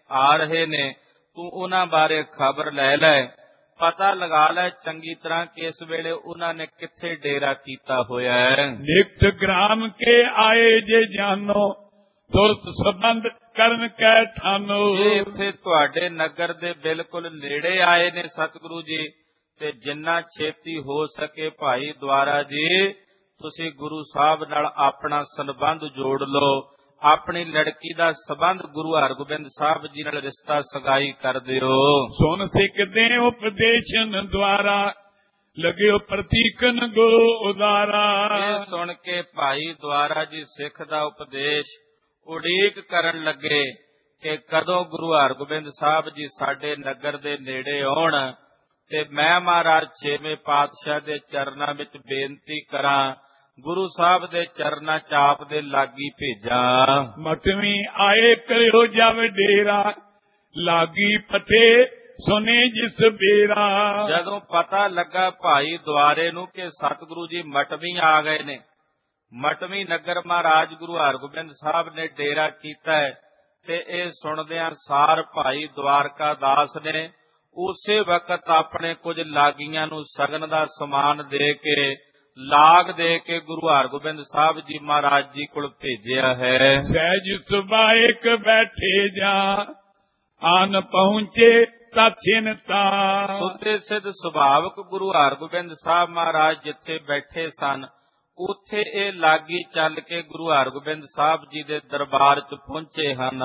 ਨੇ। ਤੂੰ ਉਹਨਾਂ ਬਾਰੇ ਖਬਰ ਲੈ ਲੈ, ਪਤਾ ਲਗਾ ਲੈ ਚੰਗੀ ਤਰ੍ਹਾਂ ਕਿ ਇਸ ਵੇਲੇ ਉਹਨਾਂ ਨੇ ਕਿੱਥੇ ਡੇਰਾ ਕੀਤਾ ਹੋਇਆ ਹੈ। ਨਿਕਟ ਗ੍ਰਾਮ ਕੇ ਆਏ ਜੇ ਜਾਨੋ ਤੁਰਤ ਸੰਬੰਧ ਕਰਨ ਕੈ ਠਾਨੋ। ਇਹ ਇੱਥੇ ਤੁਹਾਡੇ ਨਗਰ ਦੇ ਬਿਲਕੁਲ ਨੇੜੇ ਆਏ ਨੇ ਸਤਿਗੁਰੂ ਜੀ, ਤੇ ਜਿੰਨਾ ਛੇਤੀ ਹੋ ਸਕੇ ਭਾਈ ਦੁਆਰਾ ਜੀ ਤੁਸੀਂ ਗੁਰੂ ਸਾਹਿਬ ਨਾਲ ਆਪਣਾ ਸੰਬੰਧ ਜੋੜ ਲਓ, ਆਪਣੀ ਲੜਕੀ ਦਾ ਸੰਬੰਧ ਗੁਰੂ ਹਰਗੋਬਿੰਦ ਸਾਹਿਬ ਜੀ ਨਾਲ ਰਿਸ਼ਤਾ ਸਗਾਈ ਕਰ ਦਿਓ। ਸੁਣ ਸਿੱਖ ਦੇ ਉਪਦੇਸ਼ਨ ਦੁਆਰਾ ਲਗਿਓ ਪ੍ਰਤੀਕਨ ਗੁਰੂ ਉਦਾਰਾ। ਇਹ ਸੁਣ ਕੇ ਭਾਈ ਦੁਆਰਾ ਜੀ ਸਿੱਖ ਦਾ ਉਪਦੇਸ਼ ਉਡੀਕ ਕਰਨ ਲੱਗੇ ਕਿ ਕਦੋਂ ਗੁਰੂ ਹਰਗੋਬਿੰਦ ਸਾਹਿਬ ਜੀ ਸਾਡੇ ਨਗਰ ਦੇ ਨੇੜੇ ਆਉਣ, ਤੇ ਮੈਂ ਮਹਾਰਾਜ ਛੇਵੇਂ ਪਾਤਸ਼ਾਹ ਦੇ ਚਰਨਾਂ ਵਿੱਚ ਬੇਨਤੀ ਕਰਾਂ, ਗੁਰੂ ਸਾਹਿਬ ਦੇ ਚਰਨਾਂ ਚਾਪ ਦੇ ਲਾਗੀ ਭੇਜਾਂ। ਮਟਵੀਂ ਆਏ ਕਰਿਓ ਜਬ ਡੇਰਾ ਲਾਗੀ ਪਤੇ ਸੁਨੇ ਜਿਸ ਬੇਰਾ। ਜਦੋਂ ਪਤਾ ਲੱਗਾ ਭਾਈ ਦੁਆਰੇ ਨੂੰ ਕਿ ਸਤਿਗੁਰੂ ਜੀ ਮਟਵੀਂ ਆ ਗਏ ਨੇ, ਮਟਵੀਂ ਨਗਰ ਮਹਾਰਾਜ ਗੁਰੂ ਹਰਗੋਬਿੰਦ ਸਾਹਿਬ ਨੇ ਡੇਰਾ ਕੀਤਾ ਹੈ, ਤੇ ਇਹ ਸੁਣਦਿਆਂ ਸਾਰ ਭਾਈ ਦਵਾਰਕਾ ਦਾਸ ਨੇ ਉਸੇ ਵਕਤ ਆਪਣੇ ਕੁਝ ਲਾਗੀਆਂ ਨੂੰ ਸਗਨ ਦਾ ਸਮਾਨ ਦੇ ਕੇ, ਲਾਗ ਦੇ ਕੇ ਗੁਰੂ ਹਰਗੋਬਿੰਦ ਸਾਹਿਬ ਜੀ ਮਹਾਰਾਜ ਜੀ ਕੋਲ ਭੇਜਿਆ ਹੈ। ਸਹਿਜ ਸੁਬਾਇਕ ਬੈਠੇ ਜਾ ਆਨ ਪਹੁੰਚੇ ਤਛਿਨਤਾ। ਸੁੱਤੇ ਸਿੱਧ ਸੁਭਾਵਕ ਗੁਰੂ ਹਰਗੋਬਿੰਦ ਸਾਹਿਬ ਮਹਾਰਾਜ ਜਿੱਥੇ ਬੈਠੇ ਸਨ, ਉੱਥੇ ਇਹ ਲਾਗੀ ਚੱਲ ਕੇ ਗੁਰੂ ਹਰਗੋਬਿੰਦ ਸਾਹਿਬ ਜੀ ਦੇ ਦਰਬਾਰ 'ਚ ਪਹੁੰਚੇ ਹਨ।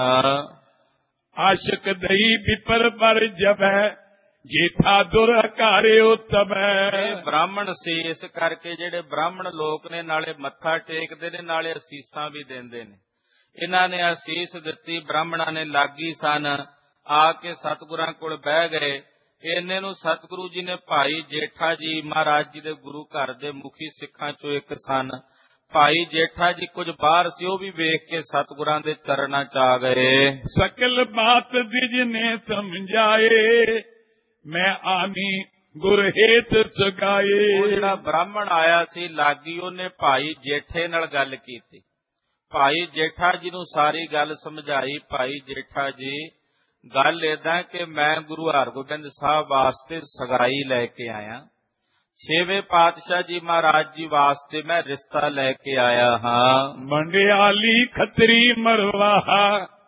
ਆਸ਼ਕ ਦਈ ਵਿਪਰ ਪਰ ਜਬੈ, ਜੇਠਾ ਦੁਰ ਹਕਾਰਿਓ ਤਬੈ। ਇਹ ਬ੍ਰਾਹਮਣ ਸੀ, ਇਸ ਕਰਕੇ ਜਿਹੜੇ ਬ੍ਰਾਹਮਣ ਲੋਕ ਨੇ ਨਾਲੇ ਮੱਥਾ ਟੇਕਦੇ ਨੇ ਨਾਲੇ ਅਸੀਸਾਂ ਵੀ ਦਿੰਦੇ ਨੇ। ਇਹਨਾਂ ਨੇ ਅਸੀਸ ਦਿੱਤੀ, ਬ੍ਰਾਹਮਣਾਂ ਨੇ ਲਾਗੀ ਸਨ, ਆ ਕੇ ਸਤਿਗੁਰਾਂ ਕੋਲ ਬਹਿ ਗਏ। ਇੰਨੇ ਨੂੰ ਸਤਿਗੁਰੂ ਜੀ ਨੇ ਭਾਈ ਜੇਠਾ ਜੀ ਮਹਾਰਾਜ ਜੀ ਦੇ ਗੁਰੂ ਘਰ ਦੇ ਮੁਖੀ ਸਿੱਖਾਂ ਚੋਂ ਇੱਕ ਸਨ, ਭਾਈ ਜੇਠਾ ਜੀ ਕੁਝ ਬਾਹਰ ਸੀ, ਉਹ ਵੀ ਵੇਖ ਕੇ ਸਤਿਗੁਰਾਂ ਦੇ ਚਰਨਾਂ 'ਚ ਆ ਗਏ। ਸਕਲ ਬਾਤ ਦਿਜ ਨੇ ਸਮਝਾਏ, ਮੈਂ ਆਨੀ ਗੁਰ ਹੇਤ ਸਗਾਏ। ਉਹ ਜਿਹੜਾ ਬ੍ਰਾਹਮਣ ਆਇਆ ਸੀ ਲਾਗੀ, ਉਹਨੇ ਭਾਈ ਜੇਠੇ ਨਾਲ ਗੱਲ ਕੀਤੀ, ਭਾਈ ਜੇਠਾ ਜੀ ਨੂੰ ਸਾਰੀ ਗੱਲ ਸਮਝਾਈ। ਭਾਈ ਜੇਠਾ ਜੀ, ਗੱਲ ਏਦਾਂ ਕਿ ਮੈਂ ਗੁਰੂ ਹਰਗੋਬਿੰਦ ਸਾਹਿਬ ਵਾਸਤੇ ਸਗਾਈ ਲੈ ਕੇ ਆਇਆ, 6ਵੇਂ ਪਾਤਸ਼ਾਹ ਜੀ ਮਹਾਰਾਜ ਜੀ ਵਾਸਤੇ ਮੈਂ ਰਿਸ਼ਤਾ ਲੈ ਕੇ ਆਇਆ ਹਾਂ। ਮੰਡਿਆਲੀ ਖੱਤਰੀ ਮਰਵਾਹਾ,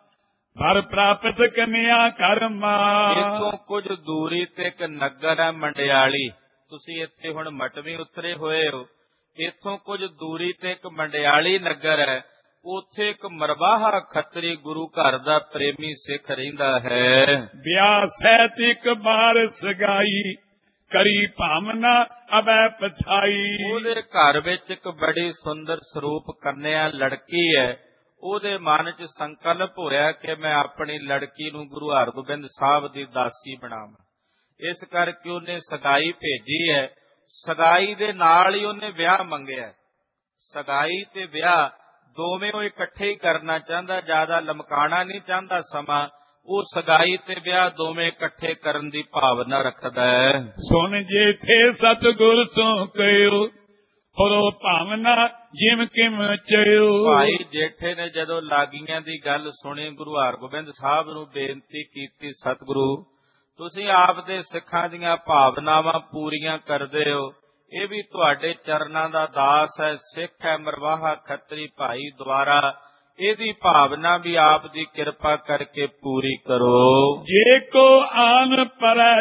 ਭਰ ਪ੍ਰਾਪਤ ਕਨਿਆ ਕਰਮਾ। ਇੱਥੋਂ ਕੁਝ ਦੂਰੀ ਤੇ ਇੱਕ ਨਗਰ ਹੈ ਮੰਡਿਆਲੀ, ਤੁਸੀਂ ਇੱਥੇ ਹੁਣ ਮਟਵੀਂ ਉਤਰੇ ਹੋਏ ਹੋ। ਇੱਥੋਂ ਕੁਝ ਦੂਰੀ ਤੇ ਇੱਕ ਮੰਡਿਆਲੀ ਨਗਰ ਹੈ, ਉੱਥੇ ਇੱਕ ਮਰਵਾਹਾ ਖੱਤਰੀ ਗੁਰੂ ਘਰ ਦਾ ਪ੍ਰੇਮੀ ਸਿੱਖ ਰਹਿੰਦਾ ਹੈ। ਵਿਆਹ ਸਹਿਤ ਇੱਕ ਬਾਰ ਸਗਾਈ, ਕਰੀ ਭਾਵਨਾ ਅਬੈ ਪਛਾਈ। ਉਹਦੇ ਘਰ ਵਿੱਚ ਇੱਕ ਬੜੀ ਸੁੰਦਰ ਸਰੂਪ ਕੰਨਿਆ ਲੜਕੀ ਹੈ। ਉਹਦੇ ਮਨ 'ਚ ਸੰਕਲਪ ਹੋਇਆ ਕਿ ਮੈਂ ਆਪਣੀ ਲੜਕੀ ਨੂੰ ਗੁਰੂ ਹਰਗੋਬਿੰਦ ਸਾਹਿਬ ਦੀ ਦਾਸੀ ਬਣਾਵਾਂ। ਇਸ ਕਰਕੇ ਉਹਨੇ ਸਗਾਈ ਭੇਜੀ ਹੈ। ਸਗਾਈ ਦੇ ਨਾਲ ਹੀ ਉਹਨੇ ਵਿਆਹ ਮੰਗਿਆ। ਸਗਾਈ ਤੇ ਵਿਆਹ ਦੋਵੇਂ ਉਹ ਇਕੱਠੇ ਹੀ ਕਰਨਾ ਚਾਹੁੰਦਾ, ਜ਼ਿਆਦਾ ਲਮਕਾਣਾ ਨਹੀਂ ਚਾਹੁੰਦਾ ਸਮਾਂ। ਉਹ ਸਗਾਈ ਤੇ ਵਿਆਹ ਦੋਵੇਂ ਇਕੱਠੇ ਕਰਨ ਦੀ ਭਾਵਨਾ ਰੱਖਦਾ ਹੈ। ਸੁਣ ਜੇਠੇ ਸਤਿਗੁਰ ਤੋਂ ਕਹਿਓ, ਹੋਰੋ ਭਾਵਨਾ ਜਿਮ ਕਿਮ ਚਿਓ। ਭਾਈ ਜੇਠੇ ਨੇ ਜਦੋਂ ਲਾਗੀਆਂ ਦੀ ਗੱਲ ਸੁਣੀ, ਗੁਰੂ ਹਰਗੋਬਿੰਦ ਸਾਹਿਬ ਨੂੰ ਬੇਨਤੀ ਕੀਤੀ, ਸਤਿਗੁਰੂ ਤੁਸੀਂ ਆਪ ਦੇ ਸਿੱਖਾਂ ਦੀਆਂ ਭਾਵਨਾਵਾਂ ਪੂਰੀਆਂ ਕਰਦੇ ਹੋ, ਇਹ ਵੀ ਤੁਹਾਡੇ ਚਰਨਾਂ ਦਾ ਦਾਸ ਹੈ, ਸਿੱਖ ਹੈ, ਮਰਵਾਹਾ ਖੱਤਰੀ ਭਾਈ ਦੁਆਰਾ, ਇਹਦੀ ਭਾਵਨਾ ਵੀ ਆਪ ਦੀ ਕਿਰਪਾ ਕਰਕੇ ਪੂਰੀ ਕਰੋ। ਜੇ ਕੋ ਆਨ ਪਰੈ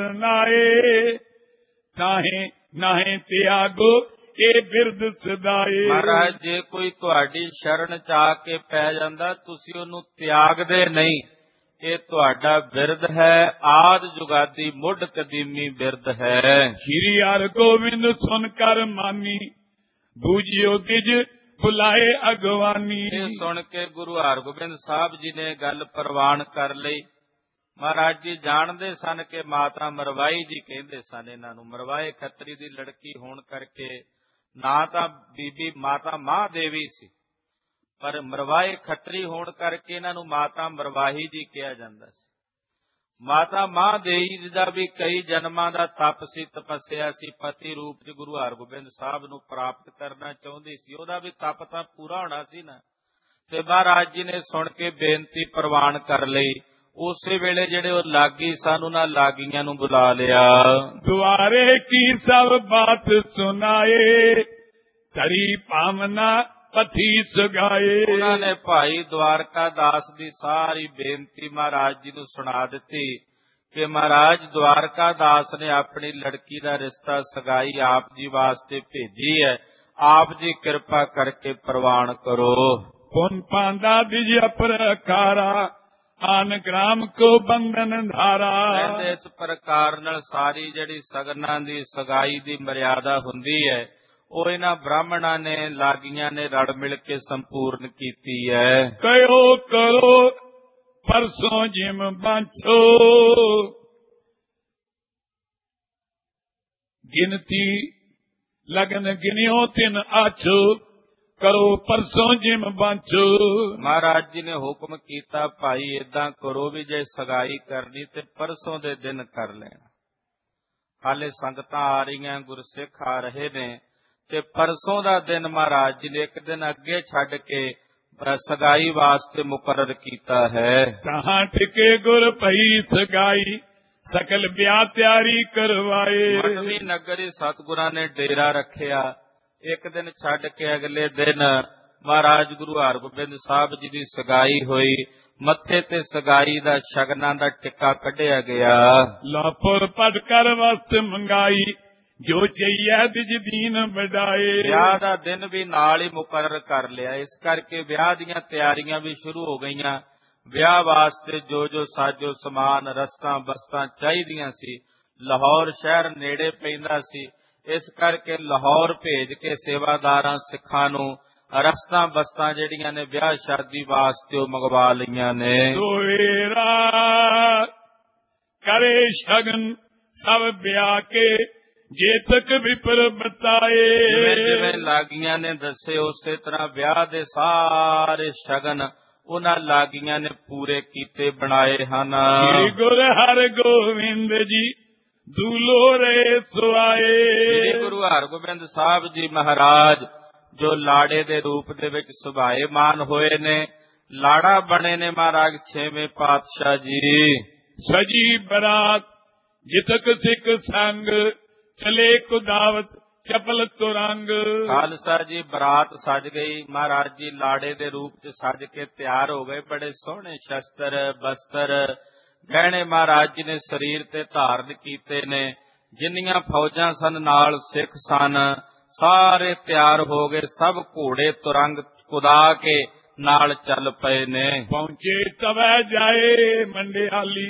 ਸ਼ਰਨਾਏ, ਤਾਹੇ ਨਾਹੇ ਤਿਆਗੋ ਇਹ ਬਿਰਦ ਸਦਾਏ। ਮਹਾਰਾਜ ਜੇ ਕੋਈ ਤੁਹਾਡੀ ਸ਼ਰਨ ਚ ਆ ਕੇ ਪੈ ਜਾਂਦਾ, ਤੁਸੀਂ ਉਹਨੂੰ ਤਿਆਗਦੇ ਨਹੀਂ, ਇਹ ਤੁਹਾਡਾ ਬਿਰਦ ਹੈ, ਆਦ ਜੁਗਾਦੀ ਮੁੱਢ ਕਦੀਮੀ ਬਿਰਦ ਹੈ। ਸ਼੍ਰੀ ਹਰਗੋਬਿੰਦ ਸੁਨ ਕਰ ਮਾਨੀ, ਬੂਝਿਓ ਤਿਜ ਬੁਲਾਏ ਅਗਵਾਨੀ। ਇਹ ਸੁਣ ਕੇ ਗੁਰੂ ਹਰਗੋਬਿੰਦ ਸਾਹਿਬ ਜੀ ਨੇ ਗੱਲ ਪ੍ਰਵਾਨ ਕਰ ਲਈ। ਮਹਾਰਾਜ ਜੀ ਜਾਣਦੇ ਸਨ ਕਿ ਮਾਤਾ ਮਰਵਾਈ ਜੀ ਕਹਿੰਦੇ ਸਨ ਇਹਨਾਂ ਨੂੰ, ਮਰਵਾਏ ਖੱਤਰੀ ਦੀ ਲੜਕੀ ਹੋਣ ਕਰਕੇ ਨਾ ਤਾਂ ਬੀਬੀ ਮਾਤਾ ਮਹਾਦੇਵੀ ਸੀ, ਪਰ ਮਰਵਾਏ ਖੱਤਰੀ ਹੋਣ ਕਰਕੇ ਇਹਨਾਂ ਨੂੰ ਮਾਤਾ ਮਰਵਾਹੀ ਜੀ ਕਿਹਾ ਜਾਂਦਾ ਸੀ। ਮਾਤਾ ਮਹਾਦੇਵੀ ਦਾ ਵੀ ਕਈ ਜਨਮਾਂ ਦਾ ਤਪ ਸੀ, ਤਪੱਸਿਆ ਸੀ, ਪਤੀ ਰੂਪ ਚ ਗੁਰੂ ਹਰਗੋਬਿੰਦ ਸਾਹਿਬ ਨੂੰ ਪ੍ਰਾਪਤ ਕਰਨਾ ਚਾਹੁੰਦੀ ਸੀ, ਉਹਦਾ ਵੀ ਤਪ ਤਾਂ ਪੂਰਾ ਹੋਣਾ ਸੀ ਨਾ। ਤੇ ਮਹਾਰਾਜ ਜੀ ਨੇ ਸੁਣ ਕੇ ਬੇਨਤੀ ਪ੍ਰਵਾਨ ਕਰ ਲਈ। ਉਸੇ ਵੇਲੇ ਜਿਹੜੇ ਉਹ ਲਾਗੀ ਸਨ, ਉਹਨਾਂ ਲਾਗੀਆਂ ਨੂੰ ਬੁਲਾ ਲਿਆ। ਦੁਆਰੇ ਕੀ ਸਭ ਬਾਤ ਸੁਨਾਏ, ਤਰੀ ਭਾਵਨਾ ਪਤੀ ਸਗਾਏ। ਉਹਨਾਂ ਨੇ ਭਾਈ ਦਵਾਰਕਾ ਦਾਸ ਦੀ ਸਾਰੀ ਬੇਨਤੀ ਮਹਾਰਾਜ ਜੀ ਨੂੰ ਸੁਣਾ ਦਿੱਤੀ ਕਿ ਮਹਾਰਾਜ ਦਵਾਰਕਾ ਦਾਸ ਨੇ ਆਪਣੀ ਲੜਕੀ ਦਾ ਰਿਸ਼ਤਾ ਸਗਾਈ ਆਪ ਜੀ ਵਾਸਤੇ ਭੇਜੀ ਹੈ, ਆਪ ਜੀ ਕਿਰਪਾ ਕਰਕੇ ਪ੍ਰਵਾਨ ਕਰੋ। ਪੁਨ ਪਾਂਦਾ ਦਿਜ ਅਪਰਕਾਰਾ, ਆਨ ਗ੍ਰਾਮ ਕੋ ਬੰਧਨ ਧਾਰਾ। ਕਹਿੰਦੇ ਇਸ ਪ੍ਰਕਾਰ ਨਾਲ ਸਾਰੀ ਜਿਹੜੀ ਸਗਨਾਂ ਦੀ ਸਗਾਈ ਦੀ ਮਰਿਆਦਾ ਹੁੰਦੀ ਹੈ, ਉਹ ਇਹਨਾਂ ਬ੍ਰਾਹਮਣਾਂ ਨੇ ਲਾਗੀਆਂ ਨੇ ਰਲ ਮਿਲ ਕੇ ਸੰਪੂਰਨ ਕੀਤੀ ਹੈ। ਕਹਿਓ ਕਰੋ ਪਰਸੋਂ ਜਿਮ ਬਾਂਛੋ, ਗਿਣਤੀ ਲਗਨ ਗਿਣਿਓ ਤਿਨ ਆਛੋ, ਕਰੋ ਪਰਸੋਂ ਜਿਮ ਬਾਂਛੋ। ਮਹਾਰਾਜ ਜੀ ਨੇ ਹੁਕਮ ਕੀਤਾ, ਭਾਈ ਏਦਾਂ ਕਰੋ ਵੀ ਜੇ ਸਗਾਈ ਕਰਨੀ ਤੇ ਪਰਸੋਂ ਦੇ ਦਿਨ ਕਰ ਲੈਣਾ। ਹਾਲੇ ਸੰਗਤਾਂ ਆ ਰਹੀਆਂ, ਗੁਰਸਿੱਖ ਆ ਰਹੇ ਨੇ, ਤੇ ਪਰਸੋਂ ਦਾ ਦਿਨ ਮਹਾਰਾਜ ਜੀ ਨੇ ਇੱਕ ਦਿਨ ਅੱਗੇ ਛੱਡ ਕੇ ਸਗਾਈ ਵਾਸਤੇ ਮੁਕਰਰ ਕੀਤਾ ਹੈ। ਕਹਾਂ ਟਿਕੇ ਗੁਰ ਭਈ ਸਗਾਈ, ਸਕਲ ਵਿਆਹ ਤਿਆਰੀ ਕਰਵਾਏ। ਮਟਵੀ ਨਗਰੀ ਸਤਿਗੁਰਾਂ ਨੇ ਡੇਰਾ ਰੱਖਿਆ। ਇੱਕ ਦਿਨ ਛੱਡ ਕੇ ਅਗਲੇ ਦਿਨ ਮਹਾਰਾਜ ਗੁਰੂ ਹਰਗੋਬਿੰਦ ਸਾਹਿਬ ਜੀ ਦੀ ਸਗਾਈ ਹੋਈ। ਮੱਥੇ ਤੇ ਸਗਾਈ ਦਾ ਸ਼ਗਨਾਂ ਦਾ ਟਿੱਕਾ ਕੱਢਿਆ ਗਿਆ। ਲਾਪੁਰ ਪਟ ਕਰ ਵਸਤ ਮੰਗਾਈ, ਜੋ ਚਈਐ ਤਿਜ ਦੀਨ ਵਡਾਏ। ਵਿਆਹ ਦਾ ਦਿਨ ਵੀ ਨਾਲ ਹੀ ਮੁਕਰਰ ਕਰ ਲਿਆ। ਇਸ ਕਰਕੇ ਵਿਆਹ ਦੀਆਂ ਤਿਆਰੀਆਂ ਵੀ ਸ਼ੁਰੂ ਹੋ ਗਈਆਂ। ਵਿਆਹ ਵਾਸਤੇ ਜੋ ਜੋ ਸਾਜੋ ਸਮਾਨ, ਰਸਤਾਂ ਬਸਤਾਂ ਚਾਹੀਦੀਆਂ ਸੀ। ਲਾਹੌਰ ਸ਼ਹਿਰ ਨੇੜੇ ਪੈਂਦਾ ਸੀ, ਇਸ ਕਰਕੇ ਲਾਹੌਰ ਭੇਜ ਕੇ ਸੇਵਾਦਾਰਾਂ ਸਿੱਖਾਂ ਨੂੰ ਰਸਤਾਂ ਬਸਤਾਂ ਜਿਹੜੀਆਂ ਨੇ ਵਿਆਹ ਸ਼ਾਦੀ ਵਾਸਤੇ ਉਹ ਮੰਗਵਾ ਲਈਆਂ ਨੇ। ਦੋਏਰਾ ਕਰੇ ਸ਼ਗਨ ਸਭ ਵਿਆਹ ਕੇ, ਜੇ ਤੱਕ ਵਿਪਰ ਬਤਾਏ। ਜਿਵੇਂ ਜਿਵੇਂ ਲਾਗੀਆਂ ਨੇ ਦੱਸੇ ਉਸੇ ਤਰ੍ਹਾਂ ਵਿਆਹ ਦੇ ਸਾਰੇ ਸ਼ਗਨ ਉਹਨਾਂ ਲਾਗੀਆਂ ਨੇ ਪੂਰੇ ਕੀਤੇ ਬਣਾਏ ਹਨ। ਸ੍ਰੀ ਗੁਰੂ ਹਰਗੋਬਿੰਦ ਜੀ ਦੂਲੋਰੇ ਸੁਆਏ। ਸ੍ਰੀ ਗੁਰੂ ਹਰਗੋਬਿੰਦ ਸਾਹਿਬ ਜੀ ਮਹਾਰਾਜ ਜੋ ਲਾੜੇ ਦੇ ਰੂਪ ਦੇ ਵਿੱਚ ਸੁਭਾਏਮਾਨ ਹੋਏ ਨੇ, ਲਾੜਾ ਬਣੇ ਨੇ ਮਹਾਰਾਜ ਛੇਵੇਂ ਪਾਤਸ਼ਾਹ ਜੀ। ਸਜੀ ਬਰਾਤ ਜਿਤਕ ਸਿੱਖ ਸੰਗ, ਚਲੇ ਕੁਦਾਵਤ ਚਪਲ ਤੁਰੰਗ। ਖਾਲਸਾ ਜੀ ਬਰਾਤ ਸਜ ਗਈ, ਮਹਾਰਾਜ ਜੀ ਲਾੜੇ ਦੇ ਰੂਪ ਚ ਸਜ ਕੇ ਤਿਆਰ ਹੋ ਗਏ। ਬੜੇ ਸੋਹਣੇ ਸ਼ਸਤਰ ਬਸਤਰ ਗਹਿਣੇ ਮਹਾਰਾਜ ਜੀ ਨੇ ਸਰੀਰ ਤੇ ਧਾਰਨ ਕੀਤੇ ਨੇ। ਜਿੰਨੀਆਂ ਫੌਜਾਂ ਸਨ ਨਾਲ ਸਿੱਖ ਸਨ ਸਾਰੇ ਤਿਆਰ ਹੋ ਗਏ। ਸਭ ਘੋੜੇ ਤੁਰੰਗ ਕੁਦਾ ਕੇ ਨਾਲ ਚੱਲ ਪਏ ਨੇ। ਪਹੁੰਚੇ ਤਵੈ ਜਾਏ ਮੰਡਿਆਲੀ,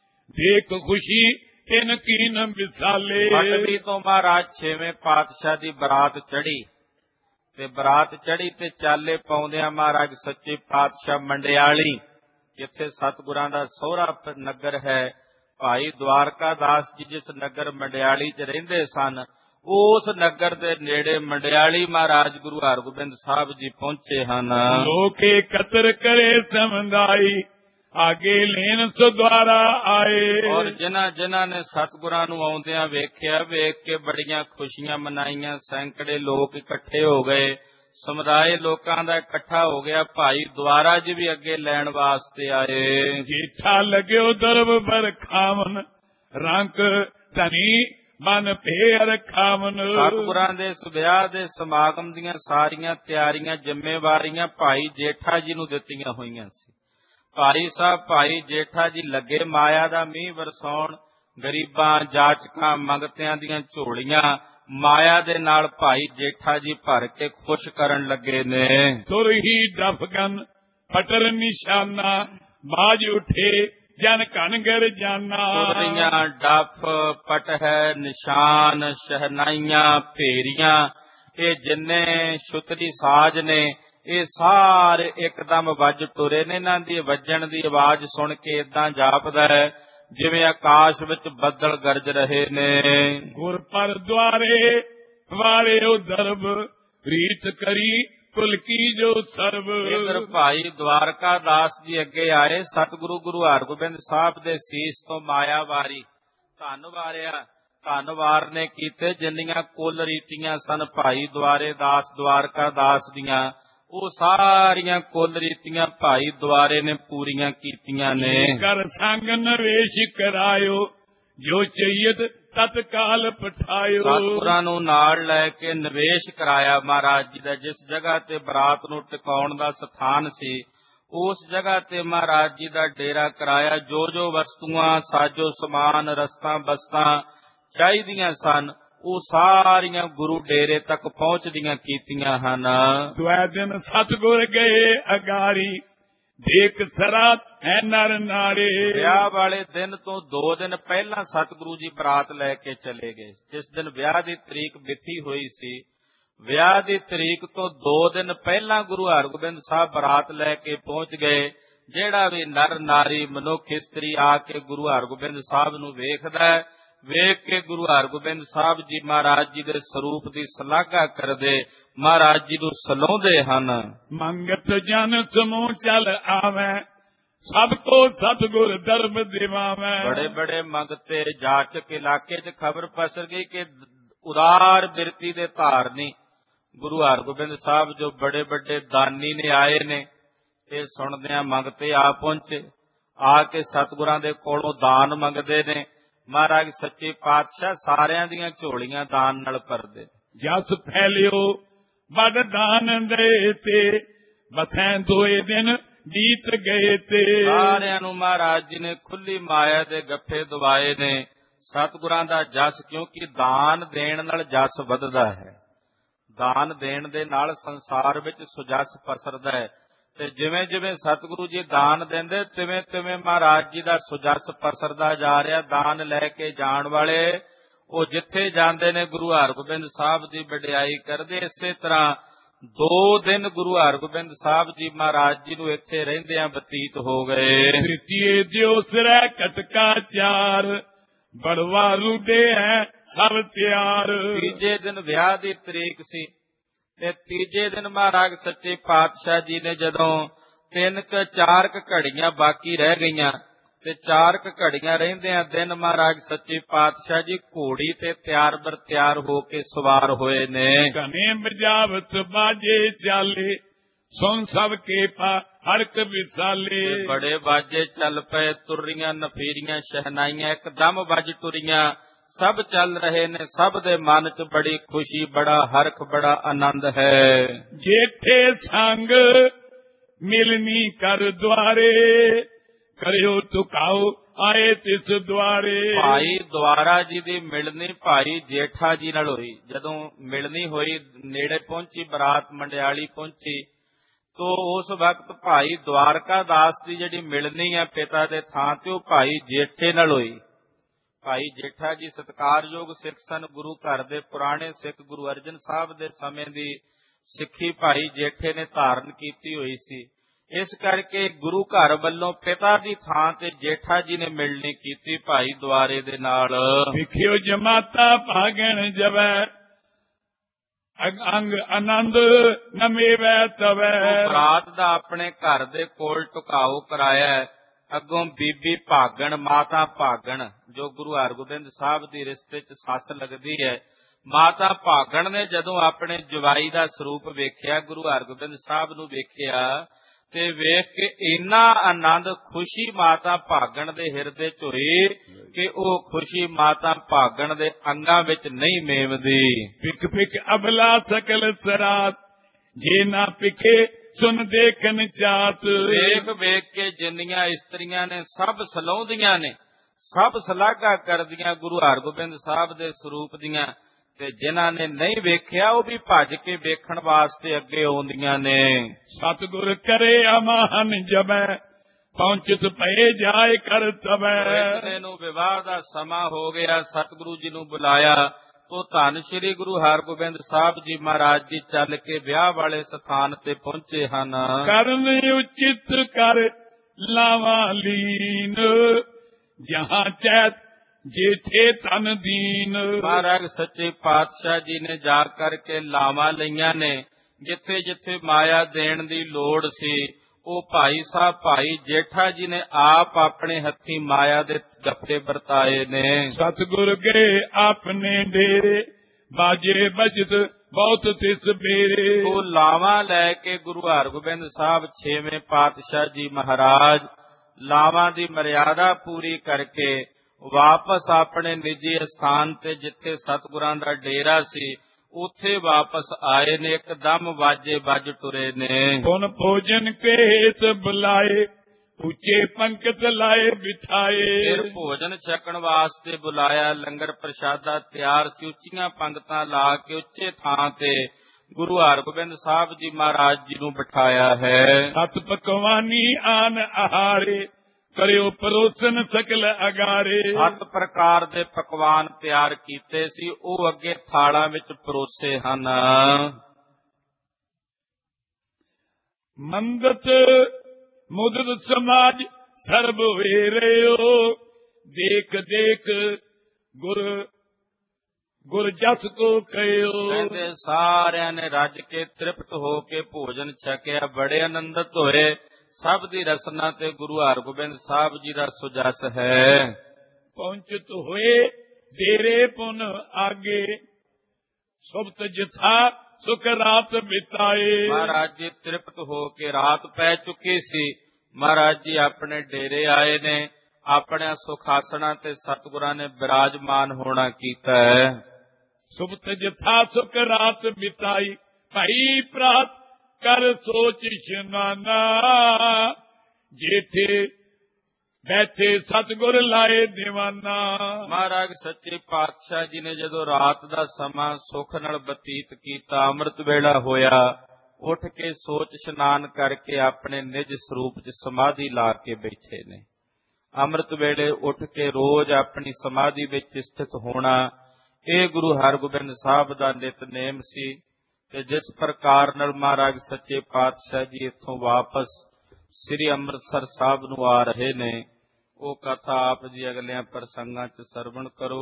ਦੇਖ ਖੁਸ਼ੀ ਤਿਨ ਕੀਨ ਵਿਸਾਲੇ। ਪਟੜੀ ਤੋਂ ਮਹਾਰਾਜ ਛੇਵੇਂ ਪਾਤਸ਼ਾਹ ਦੀ ਬਰਾਤ ਚੜੀ ਤੇ ਬਰਾਤ ਚੜੀ ਤੇ ਚਾਲੇ ਪਾਉਂਦਿਆਂ ਮਹਾਰਾਜ ਸੱਚੇ ਪਾਤਸ਼ਾਹ ਮੰਡਿਆਲੀ, ਜਿੱਥੇ ਸਤਿਗੁਰਾਂ ਦਾ ਸਹੁਰਾ ਨਗਰ ਹੈ, ਭਾਈ ਦਵਾਰਕਾ ਦਾਸ ਜੀ ਜਿਸ ਨਗਰ ਮੰਡਿਆਲੀ 'ਚ ਰਹਿੰਦੇ ਸਨ, ਉਸ ਨਗਰ ਦੇ ਨੇੜੇ ਮੰਡਿਆਲੀ ਮਹਾਰਾਜ ਗੁਰੂ ਹਰਗੋਬਿੰਦ ਸਾਹਿਬ ਜੀ ਪਹੁੰਚੇ ਹਨ। ਲੋਕੇ ਕਤਰ ਕਰੇ ਸਮੰਦਾਈ, ਆਗੇ ਲੈਣ ਸੋ ਦੁਆਰਾ ਆਏ। ਔਰ ਜਿਨ੍ਹਾਂ ਨੇ ਸਤਿਗੁਰਾਂ ਨੂੰ ਆਉਂਦਿਆਂ ਵੇਖਿਆ, ਵੇਖ ਕੇ ਬੜੀਆਂ ਖੁਸ਼ੀਆਂ ਮਨਾਈਆਂ। ਸੈਂਕੜੇ ਲੋਕ ਇਕੱਠੇ ਹੋ ਗਏ, ਸਮੁਦਾਇ ਲੋਕਾਂ ਦਾ ਇਕੱਠਾ ਹੋ ਗਿਆ। ਭਾਈ ਦੁਆਰਾ ਜੀ ਵੀ ਅੱਗੇ ਲੈਣ ਵਾਸਤੇ ਆਏ। ਜੀਠਾ ਲੱਗਿਓ ਦਰਬ ਪਰ ਖਾਵਨ, ਰੰਕ ਧਨੀ ਮਨ ਫੇਰ ਖਾਵਨ। ਸਤਿਗੁਰਾਂ ਦੇ ਇਸ ਵਿਆਹ ਦੇ ਸਮਾਗਮ ਦੀਆਂ ਸਾਰੀਆਂ ਤਿਆਰੀਆਂ ਜ਼ਿੰਮੇਵਾਰੀਆਂ ਭਾਈ ਜੇਠਾ ਜੀ ਨੂੰ ਦਿੱਤੀਆਂ ਹੋਈਆਂ ਸੀ। ਭਾਈ ਸਾਹਿਬ ਭਾਈ ਜੇਠਾ ਜੀ ਲੱਗੇ ਮਾਇਆ ਦਾ ਮੀਂਹ ਵਰਸਾਉਣ। ਗਰੀਬਾਂ ਜਾਚਕਾਂ ਮੰਗਤਿਆਂ ਦੀਆਂ ਝੋਲੀਆਂ ਮਾਇਆ ਦੇ ਨਾਲ ਭਾਈ ਜੇਠਾ ਜੀ ਭਰ ਕੇ ਖੁਸ਼ ਕਰਨ ਲੱਗੇ ਨੇ। ਤੁਰ ਹੀ ਡਫਗਨ ਪਟਰ ਨਿਸ਼ਾਨਾ, ਬਾਜ ਉਠੇ ਜਨ ਘਨਗਰ ਜਾਨਾ। ਤੁਰੀਆਂ ਡਫ ਪਟਹਿ ਨਿਸ਼ਾਨ ਸ਼ਹਿਨਾਈਆਂ ਭੇਰੀਆਂ, ਇਹ ਜਿੰਨੇ ਛੁਤਰੀ ਸਾਜ਼ ਨੇ ਇਹ ਸਾਰੇ ਇੱਕਦਮ ਵੱਜ ਟੁਰੇ ਨੇ। ਇਹਨਾਂ ਦੀ ਵੱਜਣ ਦੀ ਆਵਾਜ਼ ਸੁਣ ਕੇ ਏਦਾਂ ਜਾਪਦਾ ਹੈ ਜਿਵੇਂ ਆਕਾਸ਼ ਵਿੱਚ ਬੱਦਲ ਗਰਜ ਰਹੇ ਨੇ। ਗੁਰ ਪਰ ਦੁਆਰੇ ਵਾਰਿਓ ਦਰਬ, ਰੀਤ ਕਰੀ ਕੁਲ ਕੀ ਜੋ ਸਰਬ। ਇਧਰ ਭਾਈ ਦਵਾਰਕਾ ਦਾਸ ਜੀ ਅੱਗੇ ਆਏ। ਸਤਿਗੁਰੂ ਗੁਰੂ ਹਰਗੋਬਿੰਦ ਸਾਹਿਬ ਦੇ ਸੀਸ ਤੋਂ ਮਾਇਆ ਵਾਰੀ, ਧੰਨ ਵਾਰਿਆ, ਧੰਨ ਵਾਰਨੇ ਕੀਤੇ। ਜਿੰਨੀਆਂ ਕੁਲ ਰੀਤੀਆਂ ਸਨ ਭਾਈ ਦੁਆਰੇ ਦਾਸ ਦਵਾਰਕਾ ਦਾਸ ਦੀਆਂ, ਉਹ ਸਾਰੀਆਂ ਕੁਲ ਰੀਤੀਆਂ ਭਾਈ ਦੁਆਰੇ ਨੇ ਪੂਰੀਆਂ ਕੀਤੀਆਂ ਨੇ। ਕਰ ਸੰਗ ਨਵੇਸ਼ ਕਰਾਇਓ, ਜੋ ਚਈਤ ਤਤਕਾਲ ਪਠਾਇਓ। ਸਤਿਗੁਰਾਂ ਨੂੰ ਨਾਲ ਲੈ ਕੇ ਨਿਵੇਸ਼ ਕਰਾਇਆ ਮਹਾਰਾਜ ਜੀ ਦਾ। ਜਿਸ ਜਗ੍ਹਾ ਤੇ ਬਰਾਤ ਨੂੰ ਟਿਕਾਉਣ ਦਾ ਸਥਾਨ ਸੀ, ਉਸ ਜਗ੍ਹਾ ਤੇ ਮਹਾਰਾਜ ਜੀ ਦਾ ਡੇਰਾ ਕਰਾਇਆ। ਜੋ ਜੋ ਵਸਤੂਆਂ ਸਾਜੋ ਸਮਾਨ ਰਸਤਾਂ ਬਸਤਾਂ ਚਾਹੀਦੀਆਂ ਸਨ, ਉਹ ਸਾਰੀਆਂ ਗੁਰੂ ਡੇਰੇ ਤੱਕ ਪਹੁੰਚਦੀਆਂ ਕੀਤੀਆਂ ਹਨ। ਦੁਆ ਦਿਨ ਸਤਿਗੁਰ ਗਏ ਅਗਾਰੀ, ਦੇਖ ਸਰਾ ਹੈ ਨਰ ਨਾਰੇ। ਵਿਆਹ ਵਾਲੇ ਦਿਨ ਤੋਂ 2 ਦਿਨ ਪਹਿਲਾਂ ਸਤਿਗੁਰੂ ਜੀ ਬਰਾਤ ਲੈ ਕੇ ਚਲੇ ਗਏ। ਜਿਸ ਦਿਨ ਵਿਆਹ ਦੀ ਤਰੀਕ ਮਿਥੀ ਹੋਈ ਸੀ, ਵਿਆਹ ਦੀ ਤਰੀਕ ਤੋਂ 2 ਦਿਨ ਪਹਿਲਾਂ ਗੁਰੂ ਹਰਗੋਬਿੰਦ ਸਾਹਿਬ ਬਰਾਤ ਲੈ ਕੇ ਪਹੁੰਚ ਗਏ। ਜਿਹੜਾ ਵੀ ਨਰ ਨਾਰੀ ਮਨੁੱਖ ਇਸਤਰੀ ਆ ਕੇ ਗੁਰੂ ਹਰਗੋਬਿੰਦ ਸਾਹਿਬ ਨੂੰ ਵੇਖਦਾ ਹੈ, ਵੇਖ ਕੇ ਗੁਰੂ ਹਰਗੋਬਿੰਦ ਸਾਹਿਬ ਜੀ ਮਹਾਰਾਜ ਜੀ ਦੇ ਸਰੂਪ ਦੀ ਸ਼ਲਾਘਾ ਕਰਦੇ, ਮਹਾਰਾਜ ਜੀ ਨੂੰ ਸਲਾਹੁੰਦੇ ਹਨ। ਮੰਗਤ ਜਨ ਸਮੂਹ ਚੱਲ ਆਵੈ, ਸਭ ਕੋ ਸਤਿਗੁਰ ਦਰਬ ਦਿਵਾਵੈ। ਬੜੇ ਬੜੇ ਮੰਗਤੇ ਜਾਚਕ ਇਲਾਕੇ 'ਚ ਖਬਰ ਪਸਰ ਗਈ ਕਿ ਉਦਾਰ ਬਿਰਤੀ ਦੇ ਧਾਰਨੀ ਗੁਰੂ ਹਰਗੋਬਿੰਦ ਸਾਹਿਬ ਜੋ ਬੜੇ ਵੱਡੇ ਦਾਨੀ ਨੇ ਆਏ ਨੇ, ਇਹ ਸੁਣਦਿਆਂ ਮੰਗਤੇ ਆ ਪਹੁੰਚੇ। ਆ ਕੇ ਸਤਿਗੁਰਾਂ ਦੇ ਕੋਲੋਂ ਦਾਨ ਮੰਗਦੇ ਨੇ। ਮਹਾਰਾਜ ਸੱਚੇ ਪਾਤਸ਼ਾਹ ਸਾਰਿਆਂ ਦੀਆਂ ਝੋਲੀਆਂ ਦਾਨ ਨਾਲ ਭਰਦੇ। ਜਸ ਫੈਲਿਓ ਬੜ ਦਾਨ ਦੇ ਤੇ, ਬਸੈਂ 2 ਦਿਨ ਬੀਤ ਗਏ ਤੇ। ਸਾਰਿਆਂ ਨੂੰ ਮਹਾਰਾਜ ਜੀ ਨੇ ਖੁੱਲੀ ਮਾਇਆ ਦੇ ਗੱਫੇ ਦਵਾਏ ਨੇ। ਸਤਿਗੁਰਾਂ ਦਾ ਜਸ, ਕਿਉਂਕਿ ਦਾਨ ਦੇਣ ਨਾਲ ਜਸ ਵੱਧਦਾ ਹੈ। ਦਾਨ ਦੇਣ ਦੇ ਨਾਲ ਸੰਸਾਰ ਵਿੱਚ ਸੁਜਸ ਪਸਰਦਾ ਹੈ, ਤੇ ਜਿਵੇਂ ਜਿਵੇਂ ਸਤਿਗੁਰੂ ਜੀ ਦਾਨ ਦਿੰਦੇ ਤਿਵੇਂ ਤਿਵੇਂ ਮਹਾਰਾਜ ਜੀ ਦਾ ਸੁਜਸ ਪਸਰਦਾ ਜਾ ਰਿਹਾ। ਦਾਨ ਲੈ ਕੇ ਜਾਣ ਵਾਲੇ ਉਹ ਜਿੱਥੇ ਜਾਂਦੇ ਨੇ ਗੁਰੂ ਹਰਗੋਬਿੰਦ ਸਾਹਿਬ ਦੀ ਵਡਿਆਈ ਕਰਦੇ। ਇਸੇ ਤਰ੍ਹਾਂ 2 ਦਿਨ ਗੁਰੂ ਹਰਗੋਬਿੰਦ ਸਾਹਿਬ ਜੀ ਮਹਾਰਾਜ ਜੀ ਨੂੰ ਇੱਥੇ ਰਹਿੰਦਿਆਂ ਬਤੀਤ ਹੋ ਗਏ। ਤ੍ਰਿਤੀਏ ਦਿਓ ਸਿਰੈ ਕਟਕਾ ਚਾਰ, ਬੜਵਾ ਰੂਡੇ ਹੈ ਸਭ ਤਿਆਰ। ਤੀਜੇ ਦਿਨ ਵਿਆਹ ਦੀ ਤਰੀਕ ਸੀ, ਤੇ ਤੀਜੇ ਦਿਨ ਮਹਾਰਾਜ ਸੱਚੇ ਪਾਤਸ਼ਾਹ ਜੀ ਨੇ ਜਦੋਂ 3-4 ਘੜੀਆਂ ਬਾਕੀ ਰਹਿ ਗਈਆਂ, ਤੇ 4 ਘੜੀਆਂ ਰਹਿੰਦਿਆਂ ਦਿਨ ਮਹਾਰਾਜ ਸੱਚੇ ਪਾਤਸ਼ਾਹ ਜੀ ਘੋੜੀ ਤੇ ਤਿਆਰ ਬਰ ਤਿਆਰ ਹੋ ਕੇ ਸਵਾਰ ਹੋਏ ਨੇ। ਕਨੇ ਬਜਾਵਤ ਬਾਜੇ ਚਾਲੇ, ਸੁਣ ਸਭ ਕੇ ਪਾ ਹਰਕ ਵਿਸਾਲੇ। ਬੜੇ ਬਾਜੇ ਚੱਲ ਪਏ, ਤੁਰੀਆਂ ਨਫੀਰੀਆਂ ਸ਼ਹਿਨਾਈਆਂ ਇੱਕਦਮ ਵੱਜ ਤੁਰੀਆਂ। ਸਭ ਚੱਲ ਰਹੇ ਨੇ, ਸਭ ਦੇ ਮਨ 'ਚ ਬੜੀ ਖੁਸ਼ੀ, ਬੜਾ ਹਰਖ, ਬੜਾ ਆਨੰਦ ਹੈ। ਜੇਠੇ ਸੰਗ ਮਿਲਨੀ ਕਰ ਦੁਆਰੇ, ਕਰਿਓ ਤੁਕਾਓ ਆਏ ਤਿਸ ਦੁਆਰੇ। ਭਾਈ ਦੁਆਰਾ ਜੀ ਦੀ ਮਿਲਣੀ ਭਾਈ ਜੇਠਾ ਜੀ ਨਾਲ ਹੋਈ। ਜਦੋਂ ਮਿਲਣੀ ਹੋਈ, ਨੇੜੇ ਪਹੁੰਚੀ ਬਰਾਤ, ਮੰਡਿਆਲੀ ਪਹੁੰਚੀ, ਤੋ ਉਸ ਵਕਤ ਭਾਈ ਦਵਾਰਕਾ ਦਾਸ ਦੀ ਜਿਹੜੀ ਮਿਲਣੀ ਹੈ ਪਿਤਾ ਦੇ ਥਾਂ ਤੇ, ਉਹ ਭਾਈ ਜੇਠੇ ਨਾਲ ਹੋਈ। ਭਾਈ ਜੇਠਾ ਜੀ ਸਤਿਕਾਰਯੋਗ ਸਿੱਖ ਸਨ, ਗੁਰੂ ਘਰ ਦੇ ਪੁਰਾਣੇ ਸਿੱਖ। ਗੁਰੂ ਅਰਜਨ ਸਾਹਿਬ ਦੇ ਸਮੇਂ ਦੀ ਸਿੱਖੀ ਭਾਈ ਜੇਠੇ ਨੇ ਧਾਰਨ ਕੀਤੀ ਹੋਈ ਸੀ। ਇਸ ਕਰਕੇ ਗੁਰੂ ਘਰ ਵੱਲੋਂ ਪਿਤਾ ਦੀ ਥਾਂ ਤੇ ਜੇਠਾ ਜੀ ਨੇ ਮਿਲਣੀ ਕੀਤੀ ਭਾਈ ਦੁਆਰੇ ਦੇ ਨਾਲ। ਵਿਖਿਓ ਜਮਾਤਾ ਭਾਗਣ ਜਵੈ, ਅੰਗ ਆਨੰਦ ਨਮੇਵੈ ਤਵੈ। ਬਰਾਤ ਦਾ ਆਪਣੇ ਘਰ ਦੇ ਕੋਲ ਟੁਕਾਓ ਕਰਾਇਆ। ਅੱਗੋਂ ਬੀਬੀ ਭਾਗਣ, ਮਾਤਾ ਭਾਗਣ, ਜੋ ਗੁਰੂ ਹਰਗੋਬਿੰਦ ਸਾਹਿਬ ਦੀ ਰਿਸ਼ਤੇ 'ਚ ਸੱਸ ਲੱਗਦੀ ਹੈ, ਮਾਤਾ ਭਾਗਣ ਨੇ ਜਦੋਂ ਆਪਣੇ ਜਵਾਈ ਦਾ ਸਰੂਪ ਵੇਖਿਆ, ਗੁਰੂ ਹਰਗੋਬਿੰਦ ਸਾਹਿਬ ਨੂੰ ਵੇਖਿਆ, ਤੇ ਵੇਖ ਕੇ ਇੰਨਾ ਆਨੰਦ, ਖੁਸ਼ੀ ਮਾਤਾ ਭਾਗਣ ਦੇ ਹਿਰਦੇ 'ਚ ਹੋਈ ਕਿ ਉਹ ਖੁਸ਼ੀ ਮਾਤਾ ਭਾਗਣ ਦੇ ਅੰਗਾਂ ਵਿੱਚ ਨਹੀਂ ਮੇਵਦੀ। ਪਿਕ ਪਿਕ ਅਬਲਾ ਸਕਲ ਸਰਾਤ, ਜੇ ਨਾ ਪਿਕੇ ਸੁਨ ਦੇਖਨ ਚਾਤ। ਵੇਖ ਵੇਖ ਕੇ ਜਿੰਨੀਆਂ ਇਸਤਰੀਆਂ ਨੇ ਸਭ ਸਲਾਉਂਦੀਆਂ ਨੇ, ਸਭ ਸਲਾਘਾ ਕਰਦੀਆਂ ਗੁਰੂ ਹਰਗੋਬਿੰਦ ਸਾਹਿਬ ਦੇ ਸਰੂਪ ਦੀਆਂ, ਤੇ ਜਿਨ੍ਹਾਂ ਨੇ ਨਹੀਂ ਵੇਖਿਆ ਉਹ ਵੀ ਭੱਜ ਕੇ ਵੇਖਣ ਵਾਸਤੇ ਅੱਗੇ ਆਉਂਦੀਆਂ ਨੇ। ਸਤਿਗੁਰ ਕਰੇ ਅਮਾਨ ਜਬੈ, ਪਹੁੰਚਤ ਪਏ ਜਾਏ ਕਰ ਤਬੈ। ਨੂੰ ਵਿਵਾਹ ਦਾ ਸਮਾਂ ਹੋ ਗਿਆ, ਸਤਿਗੁਰੂ ਜੀ ਨੂੰ ਬੁਲਾਇਆ, ਤੋ ਧੰਨ ਸ਼੍ਰੀ ਗੁਰੂ ਹਰਗੋਬਿੰਦ ਸਾਹਿਬ ਜੀ ਮਹਾਰਾਜ ਜੀ ਚੱਲ ਕੇ ਵਿਆਹ ਵਾਲੇ ਸਥਾਨ ਤੇ ਪਹੁੰਚੇ ਹਨ। ਕਰਨ ਉਚਿਤ ਕਰ ਲਾਵਾਂ ਲੀਨ, ਜਹਾਂ ਚੈਤ ਜੇਠੇ ਤਨ ਦੀਨ। ਮਹਾਰਾਜ ਸੱਚੇ ਪਾਤਸ਼ਾਹ ਜੀ ਨੇ ਜਾ ਕਰਕੇ ਲਾਵਾਂ ਲਈਆਂ ਨੇ। ਜਿੱਥੇ ਜਿੱਥੇ ਮਾਇਆ ਦੇਣ ਦੀ ਲੋੜ ਸੀ, ਉਹ ਭਾਈ ਸਾਹਿਬ ਭਾਈ ਜੇਠਾ ਜੀ ਨੇ ਆਪ ਆਪਣੇ ਹੱਥੀਂ ਮਾਇਆ ਦੇ ਗੱਫੇ ਵਰਤਾਏ ਨੇ। ਸਤਿਗੁਰ ਗਏ ਆਪਣੇ ਡੇਰੇ, ਬਾਜੇ ਬਜਤ ਬਹੁਤ ਤਿਸ ਬੇਰੇ। ਉਹ ਲਾਵਾਂ ਲੈ ਕੇ ਗੁਰੂ ਹਰਗੋਬਿੰਦ ਸਾਹਿਬ 6ਵੇਂ ਪਾਤਸ਼ਾਹ ਜੀ ਮਹਾਰਾਜ ਲਾਵਾਂ ਦੀ ਮਰਿਆਦਾ ਪੂਰੀ ਕਰਕੇ ਵਾਪਸ ਆਪਣੇ ਨਿੱਜੀ ਸਥਾਨ ਤੇ, ਜਿੱਥੇ ਸਤਿਗੁਰਾਂ ਦਾ ਡੇਰਾ ਸੀ, ਉੱਥੇ ਵਾਪਸ ਆਏ ਨੇ। ਇੱਕਦਮ ਵਾਜੇ ਵੱਜ ਟੁਰੇ ਨੇ। ਪੁਨ ਭੋਜਨ ਕੇ ਹੇਤ ਬੁਲਾਏ, ਉੱਚੇ ਪੰਕਤ ਲਾਏ ਬਿਠਾਏ। ਫਿਰ ਭੋਜਨ ਛਕਣ ਵਾਸਤੇ ਬੁਲਾਇਆ, ਲੰਗਰ ਪ੍ਰਸ਼ਾਦਾ ਤਿਆਰ ਸੀ, ਉੱਚੀਆਂ ਪੰਕਤਾਂ ਲਾ ਕੇ ਉੱਚੇ ਥਾਂ ਤੇ ਗੁਰੂ ਹਰਗੋਬਿੰਦ ਸਾਹਿਬ ਜੀ ਮਹਾਰਾਜ ਜੀ ਨੂੰ ਬਿਠਾਇਆ ਹੈ। 7 ਪਕਵਾਨੀ ਆਨ ਆਹਾਰੇ, ਕਰਿਓ ਪਰੋਸਨ ਸਕਲ ਅਗਾਰੇ। 7 ਪ੍ਰਕਾਰ ਦੇ ਪਕਵਾਨ ਤਿਆਰ ਕੀਤੇ ਸੀ, ਉਹ ਅੱਗੇ ਥਾਲਾਂ ਵਿੱਚ ਪਰੋਸੇ ਹਨ। ਮੰਦਤ ਮੁਦਤ ਸਮਾਜ ਸਰਬ ਵੇਰਿਓ, ਦੇਖ ਦੇਖ ਗੁਰ ਜਸ ਕੋ ਕਹਿਓ। ਕਹਿੰਦੇ ਸਾਰਿਆਂ ਨੇ ਰੱਜ ਕੇ ਤ੍ਰਿਪਤ ਹੋ ਕੇ ਭੋਜਨ ਛਕਿਆ, ਬੜੇ ਆਨੰਦਿਤ ਹੋਏ। ਸਭ ਦੀ ਰਸਨਾ ਤੇ ਗੁਰੂ ਹਰਗੋਬਿੰਦ ਸਾਹਿਬ ਜੀ ਦਾ ਸੁਜਸ ਹੈ। ਪਹੁੰਚਤ ਹੋਏ ਡੇਰੇ ਪੁਨ ਆਗੇ, ਸੁਭਤ ਜਿਥਾ ਸੁਖ ਰਾਤ ਬਿਤਾਏ। ਮਹਾਰਾਜ ਜੀ ਤ੍ਰਿਪਤ ਹੋ ਕੇ, ਰਾਤ ਪੈ ਚੁੱਕੀ ਸੀ, ਮਹਾਰਾਜ ਜੀ ਆਪਣੇ ਡੇਰੇ ਆਏ ਨੇ। ਆਪਣੇ ਸੁਖਾਸਣਾ ਤੇ ਸਤਿਗੁਰਾਂ ਨੇ ਬਿਰਾਜਮਾਨ ਹੋਣਾ ਕੀਤਾ ਹੈ। ਸੁਭਤ ਜਿਥਾ ਸੁਖ ਰਾਤ ਬਿਤਾਈ, ਭਾਈ ਪ੍ਰਾਤ ਕਰ ਸੋਚ ਇਸ਼ਨਾਨਾ। ਜੇਠੇ ਬੈਠੇ ਸਤਿਗੁਰ ਲਾਏ ਦੀਵਾਨਾ। ਮਹਾਰਾਜ ਸੱਚੇ ਪਾਤਸ਼ਾਹ ਜੀ ਨੇ ਜਦੋਂ ਰਾਤ ਦਾ ਸਮਾਂ ਸੁੱਖ ਨਾਲ ਬਤੀਤ ਕੀਤਾ, ਅੰਮ੍ਰਿਤ ਵੇਲਾ ਹੋਇਆ, ਉੱਠ ਕੇ ਸੋਚ ਇਸ਼ਨਾਨ ਕਰਕੇ ਆਪਣੇ ਨਿਜ ਸਰੂਪ 'ਚ ਸਮਾਧੀ ਲਾ ਕੇ ਬੈਠੇ ਨੇ। ਅੰਮ੍ਰਿਤ ਵੇਲੇ ਉੱਠ ਕੇ ਰੋਜ਼ ਆਪਣੀ ਸਮਾਧੀ ਵਿੱਚ ਸਥਿਤ ਹੋਣਾ, ਇਹ ਗੁਰੂ ਹਰਗੋਬਿੰਦ ਸਾਹਿਬ ਦਾ ਨਿਤਨੇਮ ਸੀ। ਤੇ ਜਿਸ ਪ੍ਰਕਾਰ ਨਾਲ ਮਹਾਰਾਜ ਸੱਚੇ ਪਾਤਸ਼ਾਹ ਜੀ ਇੱਥੋਂ ਵਾਪਸ ਸ੍ਰੀ ਅੰਮ੍ਰਿਤਸਰ ਸਾਹਿਬ ਨੂੰ ਆ ਰਹੇ ਨੇ, ਉਹ ਕਥਾ ਆਪ ਜੀ ਅਗਲਿਆਂ ਪ੍ਰਸੰਗਾਂ 'ਚ ਸਰਵਣ ਕਰੋ।